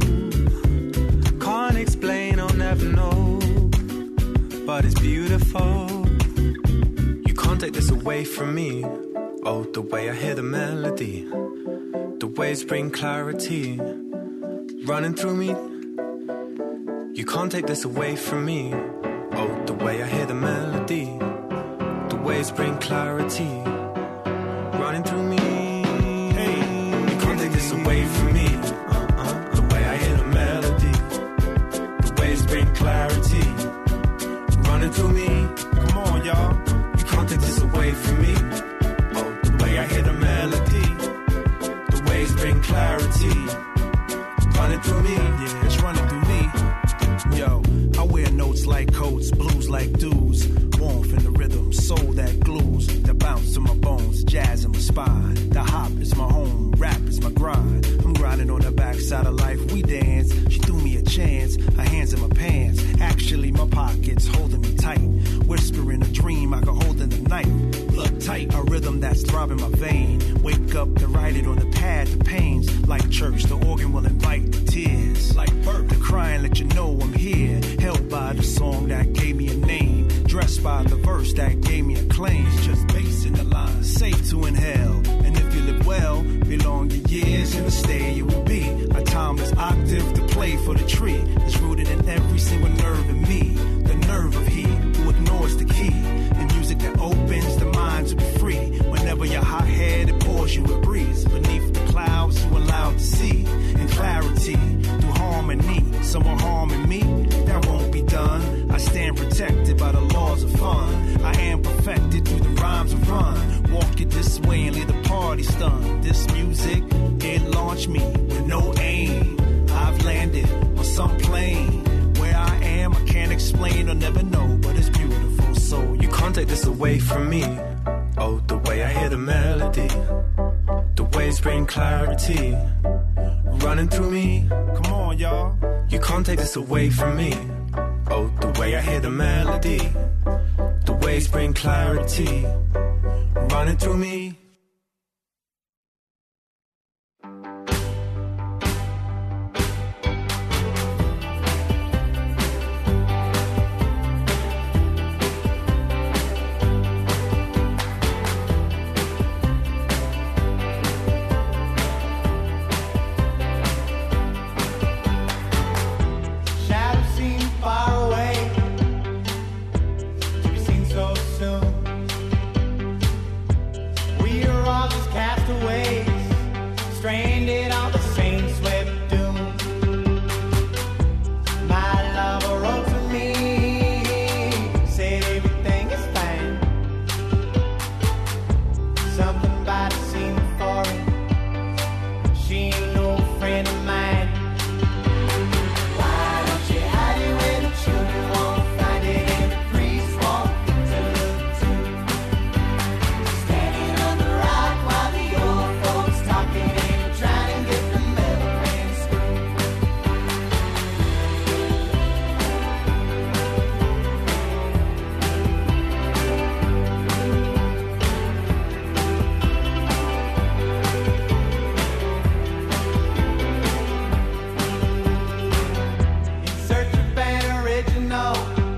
can't explain, I'll never know, but it's beautiful. You can't take this away from me. Oh, the way I hear the melody, the waves bring clarity, running through me. You can't take this away from me. Oh, the way I hear the melody, the waves bring clarity, running through me. Hey, you can't take this away from me. Uh-uh. The way I hear the melody, the waves bring clarity, running through me. Come on, y'all. You can't take this away from me. Oh, the way I hear the melody, the waves bring clarity, running through me. Yeah, it's running through me. Yo, I wear notes like coats, blues like dudes, warmth in the rhythm, soul that glues, that bounce to my bones, jazz in my spine. The hop is my home, rap is my grind. I'm grinding on the backside of life, we dance. She threw me a chance, her hands in my pants. Actually, my pockets holding me tight, whispering a dream I could hold in the night. Look tight, a rhythm that's throbbing my vein. Wake up to write it on the pad, the pains. Like church, the organ will invite the tears. Like birth, the crying let you know I'm here. Held by the song that gave me a name, dressed by the verse that gave me a claim. It's just bass in the line, safe to inhale. And if you live well, belong your years in the stay you will be. A timeless octave to play for the tree is rooted in every single nerve in me. The nerve of he who ignores the key. In music that opens the mind to be free. Whenever you're hot-headed, pours you a breeze. Beneath the clouds you allowed to see. In clarity, through harmony. Someone harming me, that won't be done. I stand protected by the laws of fun. I am perfected through the rhymes of run. Walk it this way and leave the party stunned. This music, it launched me with no aim. I've landed on some plane. Where I am, I can't explain or never know, but it's beautiful. So You can't take this away from me. Oh, the way I hear the melody, the waves bring clarity running through me. Come on, y'all. You can't take this away from me. Oh, the way I hear the melody, the waves bring clarity running through me. Shadows seem far away to be seen so soon. We are all just castaways, stranded on the same swift dune. My lover wrote to me, said everything is fine. Something about it seemed foreign. She ain't no friend of mine. Why don't you hide it where the children won't find it and the priest won't get to look too? Standing on the rock while the old folks talking and trying to get the memory screwed. In search of an original,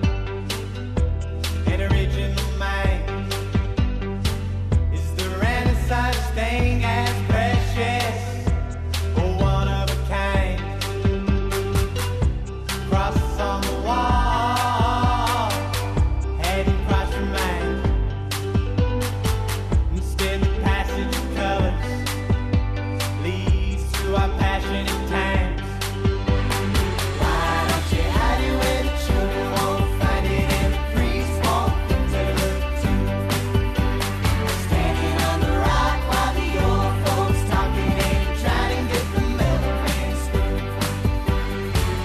an original mind. Is the Renaissance thing as precious or one of a kind? Crosses on the wall, hadn't crossed your mind. Instead, the passage of colors leads to our passionate times. Why don't you hide it where the children won't find it and the priest won't get to look too? Standing on the rock while the old folks talking and trying to get the memory screwed.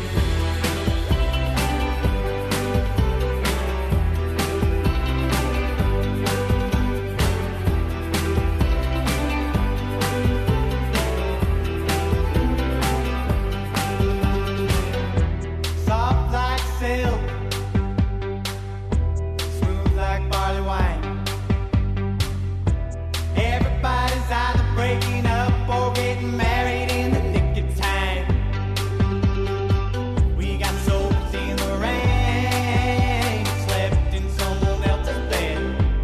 Soft like silk, smooth like barley wine. Everybody's either breaking up or getting married in the nick of time. We got soaked in the rain, slept in someone else's bed.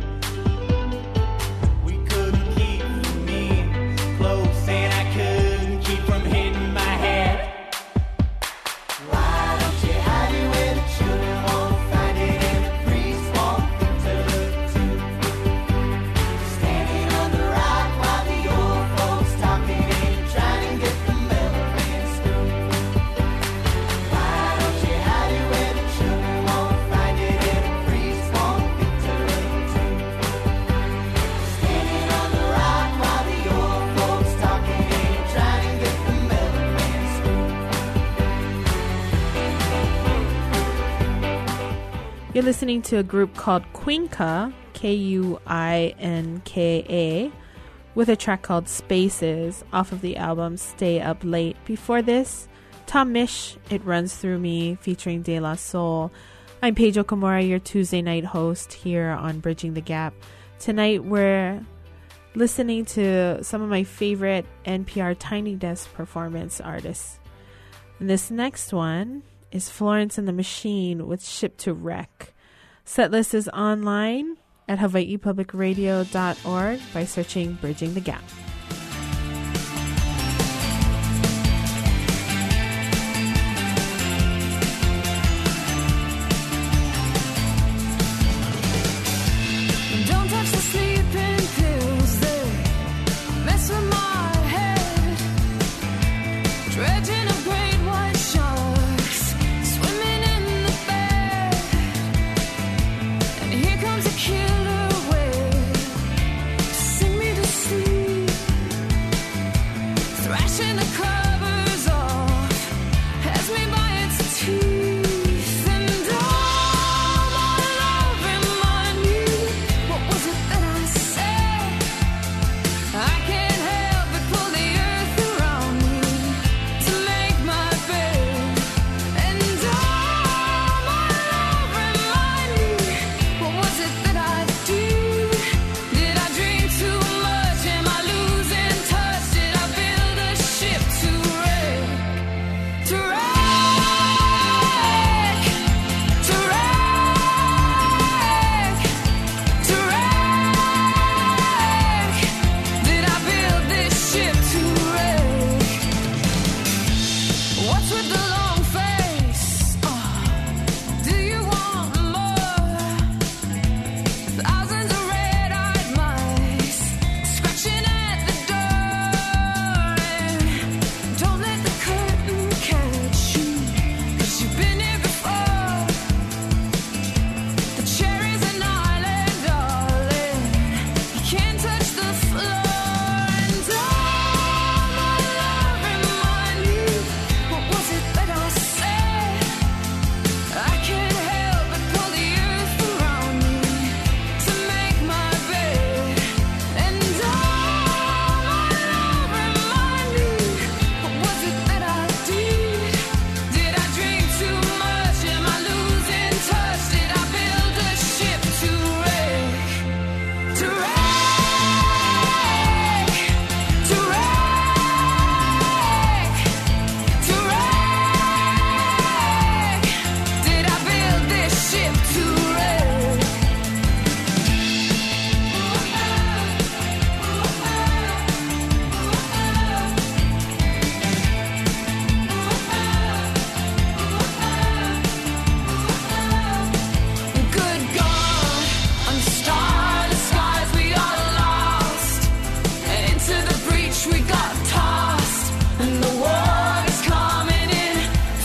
We couldn't keep from being close, and I couldn't keep from hitting my head. Why don't you hide it where the children won't find it and the priest won't get to look too? Standing on the rock while the old folks talking and trying to get the memory screwed. Why don't you hide it where the children won't find it and the priest won't get to look too? Standing on the rock while the old folks talking and trying to get the memory screwed. You're listening to a group called Quinka, K U I N K A, with a track called Spaces off of the album Stay Up Late. Before this, Tom Misch, It Runs Through Me, featuring De La Soul. I'm Paige Okamura, your Tuesday night host here on Bridging the Gap. Tonight we're listening to some of my favorite N P R Tiny Desk performance artists. And this next one is Florence and the Machine with Ship to Wreck. Setlist is online at hawaii public radio dot org by searching Bridging the Gap. Don't touch the sleeping pills, they mess with my head. Dredging of great white sharks, swimming in the bed. And here comes a killer whale to sing me to sleep. Thrashing the covers off, has me by its teeth. And all my love remind me, what was it that I said? I can't help but pull the earth around me to make my bed. And all my love remind me, what was it that I did? Did I dream too much? Am I losing touch? Did I build a ship to wreck? To wreck, to wreck, to wreck. Did I build this ship to wreck? What's with the long face? Oh, do you want more? Thousands of red-eyed mice scratching at the door. And don't let the curtain catch you, 'cause you've been here before. The cherry's an island, darling. You can't touch the floor. And all my love remind me, what was it that I said? I can't help but pull the earth around me to make my bed. And all my love remind me, what was it that I did? Did I drink too much? Am I losing touch? Did I build a ship to wreck? To wreck, to wreck, to wreck. Did I build this ship to wreck? Good God, on starless skies we are lost, and into the breach we got tossed, and the water's coming in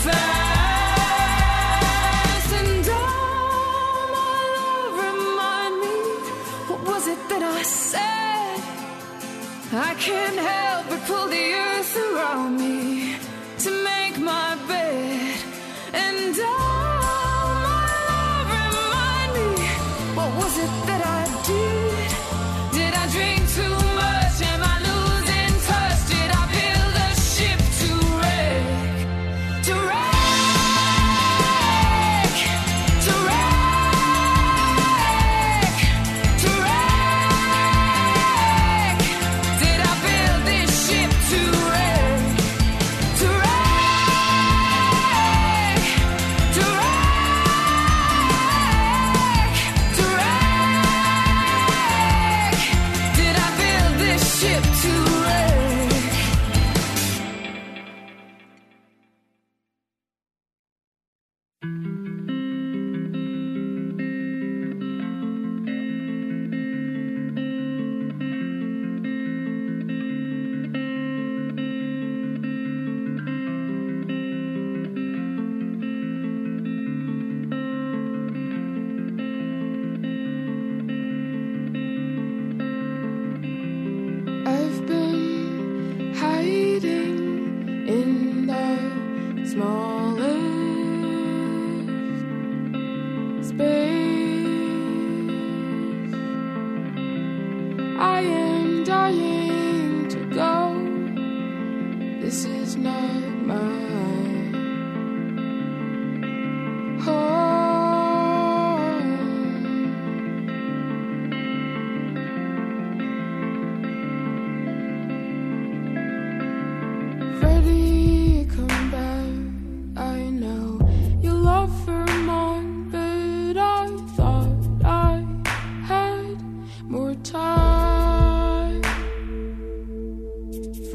fast. And all my love remind me, what was it that I said? I can't help but pull the earth around me to make my bed. And all my love remind me, what was it that I did? Did I drink too much? Am I losing touch? Did I build a ship to wreck? To wreck, to wreck, to wreck. Did I build this ship to wreck? To wreck.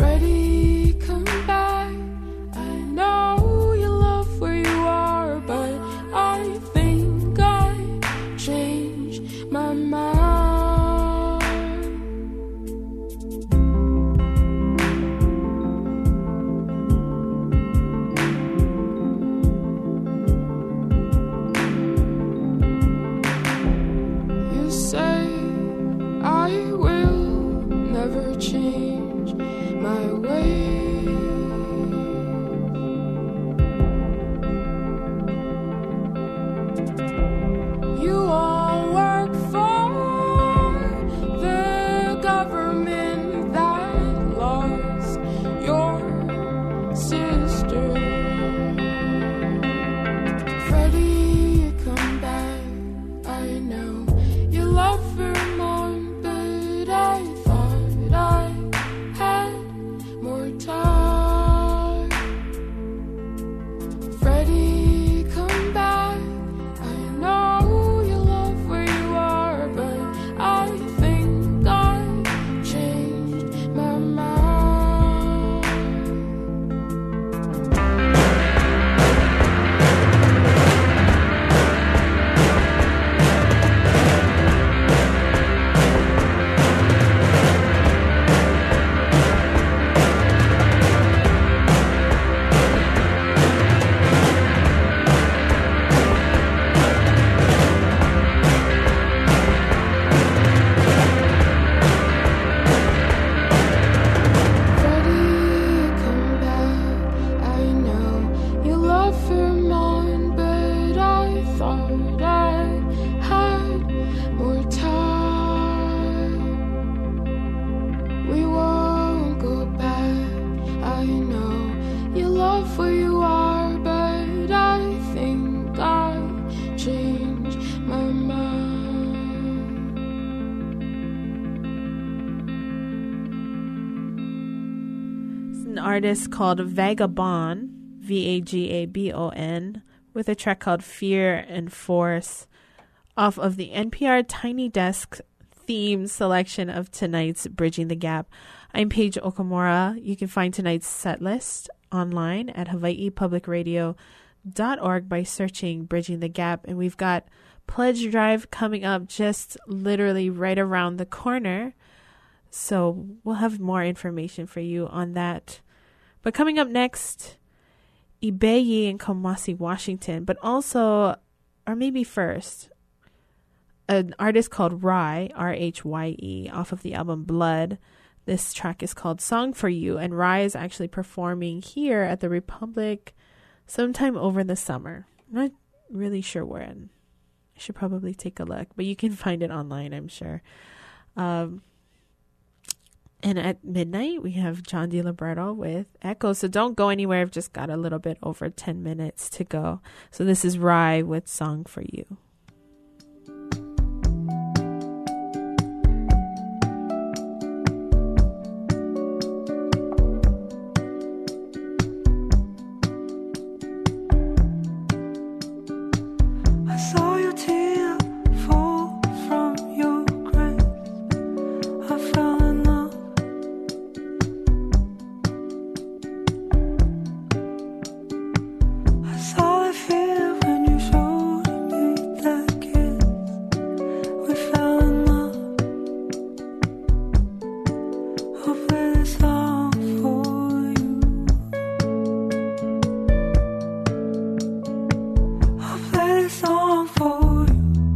Freddie, come back. I know you love where you are, but I think I changed my mind. You say I will never change my ways. You all work for the government that lost your sister. Freddie, come back. I know you love her more, but I thought I had more time. Freddie, come back. I know you love where you are, but I think I changed my mind. Freddie, come back. I know you love Vermont, but I thought I had more time. We won't go back. I know you love where you are, but I think I changed my mind. It's an artist called Vagabond, V A G A B O N, with a track called Fear and Force off of the N P R Tiny Desk theme selection of tonight's Bridging the Gap. I'm Paige Okamura. You can find tonight's set list online at hawaii public radio dot org by searching Bridging the Gap. And we've got Pledge Drive coming up just literally right around the corner. So we'll have more information for you on that. But coming up next, Ibeyi in Kamasi, Washington, but also, or maybe first, an artist called Rhye, R H Y E, off of the album Blood. This track is called Song for You, and Rhye is actually performing here at the Republic sometime over the summer. I'm not really sure when. I should probably take a look, but you can find it online, I'm sure. Um, and at midnight, we have John DiLiberto with Echo. So don't go anywhere. I've just got a little bit over ten minutes to go. So this is Rhye with Song for You. I saw your tear fall from your grace. I fell in love. I saw the fear when you showed me that kiss. We fell in love. I'll play this song for you. I'll play this song for you.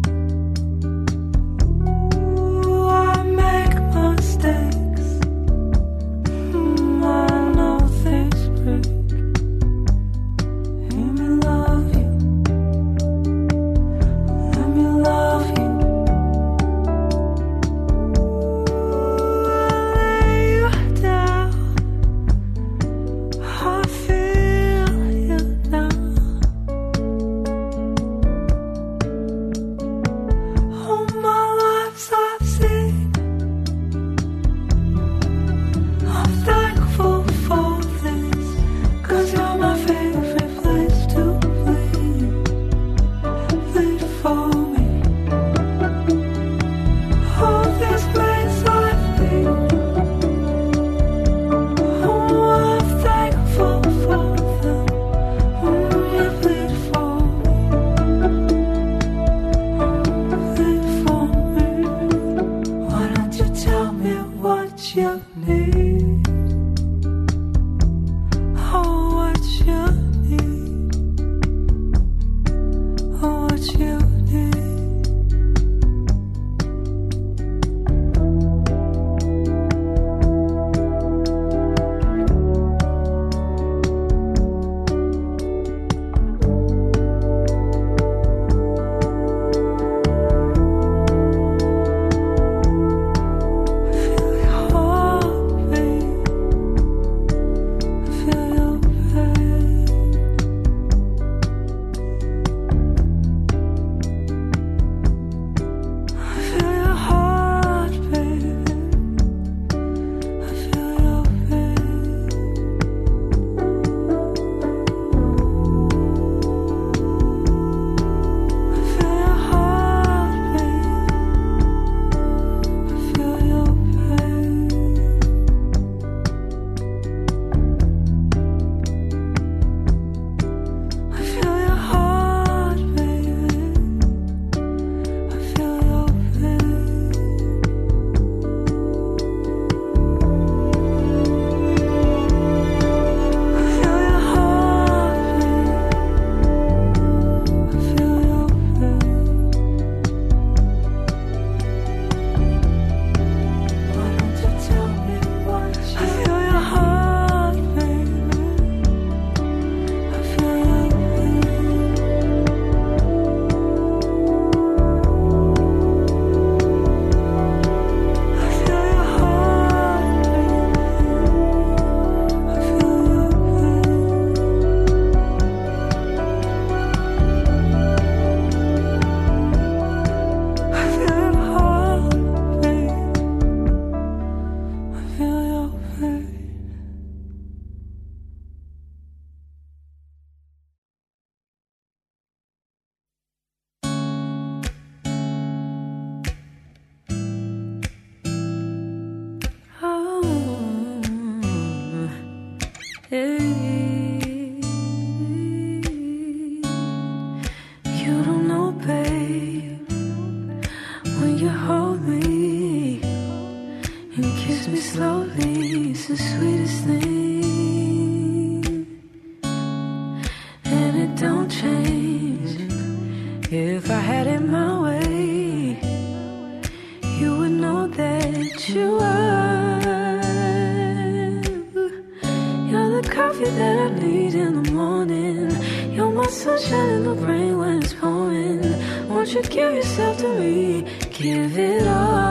Ooh, I make mistakes. Mm, I know things break. Let me love you. Let me love you. Ooh, I lay you down. If I had it my way, you would know that you are. You're the coffee that I need in the morning. You're my sunshine in the rain when it's pouring. Won't you give yourself to me? Give it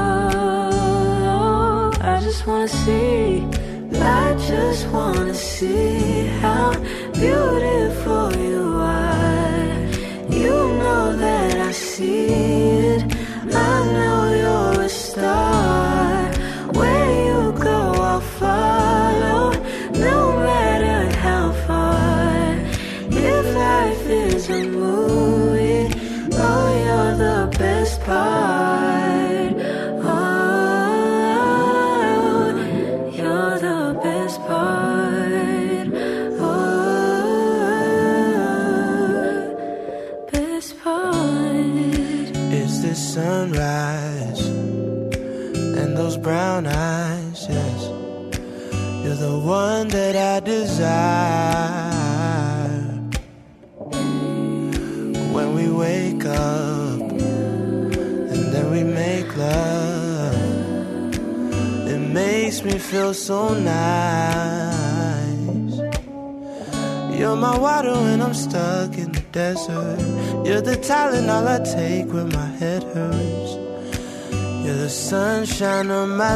all. I just wanna see. I just wanna see how beautiful you are. You know that I see it. I know you're a star. Where you go, I'll follow, no matter how far. If life is a movie, oh, you're the best part. Oh, you're the best part. Oh, best part. It's the sunrise and those brown eyes, yes. You're the one that I desire. When we wake up and then we make love, it makes me feel so nice. You're my water when I'm stuck in the desert. You're the Tylenol I take when my head hurts. You're the sunshine of my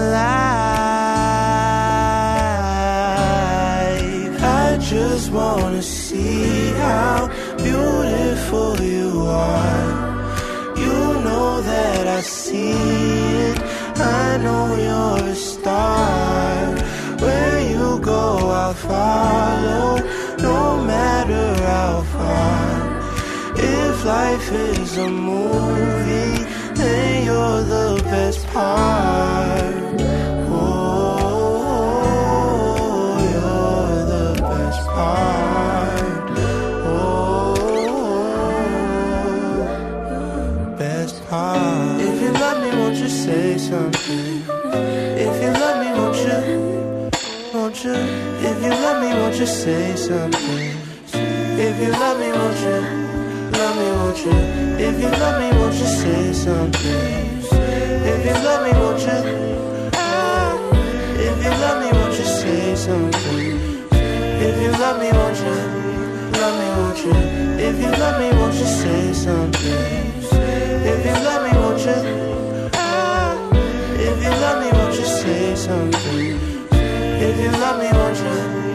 life. I just wanna see how beautiful you are. You know that I see it. I know you're a star. Where you go, I'll follow, no matter how far. If life is a movie, then you're the best part. Oh, you're the best part. Oh, best part. If you love me, won't you say something? If you love me, won't you? won't you? If you love me, won't you say something? If you love me, won't you? Love me, won't you? If you love me, won't you say something? If you love me, won't you? Ah, if you love me, won't you say something? If you love me, won't you? Love me, won't you? If you love me, won't you say something? If you love me, won't you? Ah, if you love me, won't you say something? If you love me, won't you?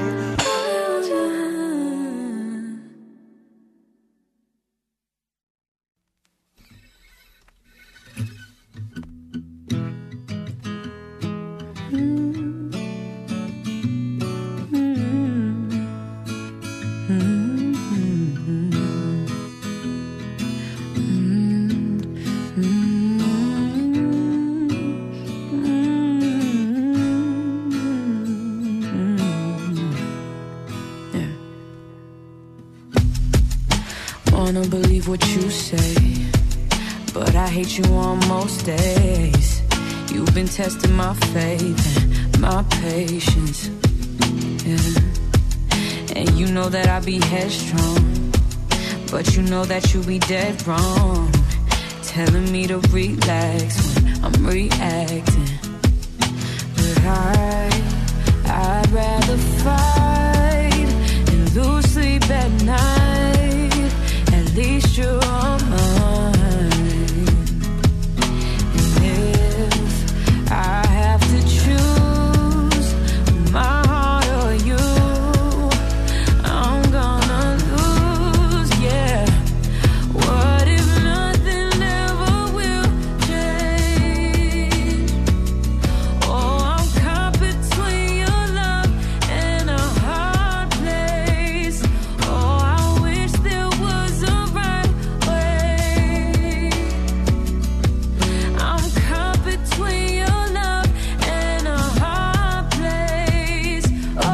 Wanna believe what you say, but I hate you on most days. You've been testing my faith and my patience, yeah. And you know that I be headstrong, but you know that you be dead wrong, telling me to relax when I'm reacting. But I, I'd rather fight and lose sleep at night. At least you're on mine. And if I have to choose my heart or you, I'm gonna lose, yeah. What if nothing ever will change? Oh, I'm caught between your love and a hard place. Oh, I wish there was a right way. I'm caught between your love and a hard place. Oh,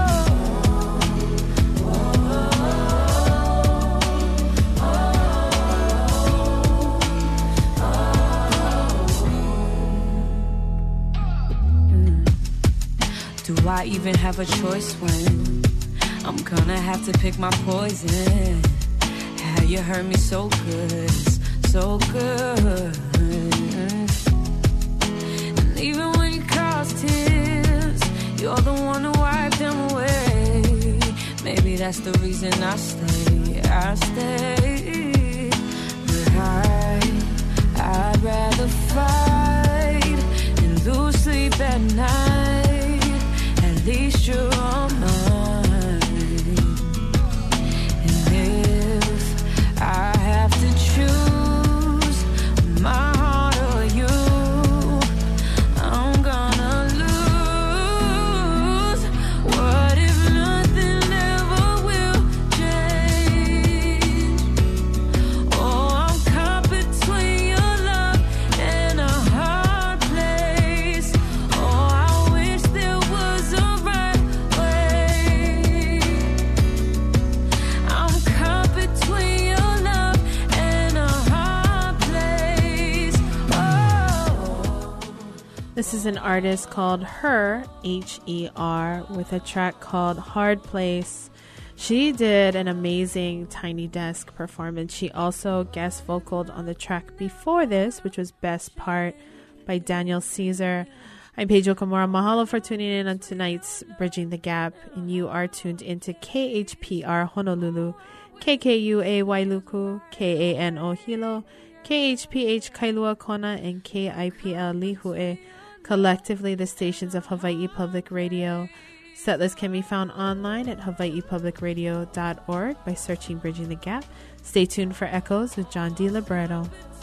do I even have a choice when I'm gonna have to pick my poison? How you hurt me so good, so good. And even when you cause tears, you're the one who wiped them away. Maybe that's the reason I stay, I stay. But I, I'd rather fight and lose sleep at night. At least you're on mine. And if I have to choose my heart or you, I'm gonna lose. What if nothing ever will change? Oh, I'm caught between your love and a hard place. Oh, I wish there was a right way. I'm caught between your love and a hard place. Oh. This is an artist called Her, H E R, with a track called Hard Place. She did an amazing Tiny Desk performance. She also guest vocaled on the track before this, which was Best Part by Daniel Caesar. I'm Pedro Kamora. Mahalo for tuning in on tonight's Bridging the Gap, and you are tuned into K H P R Honolulu, K K U A Wailuku, K A N O Hilo, K H P H Kailua Kona, and K I P L Lihue, collectively the stations of Hawaii Public Radio. Setlist can be found online at hawaii public radio dot org by searching Bridging the Gap. Stay tuned for Echoes with John D. Libretto.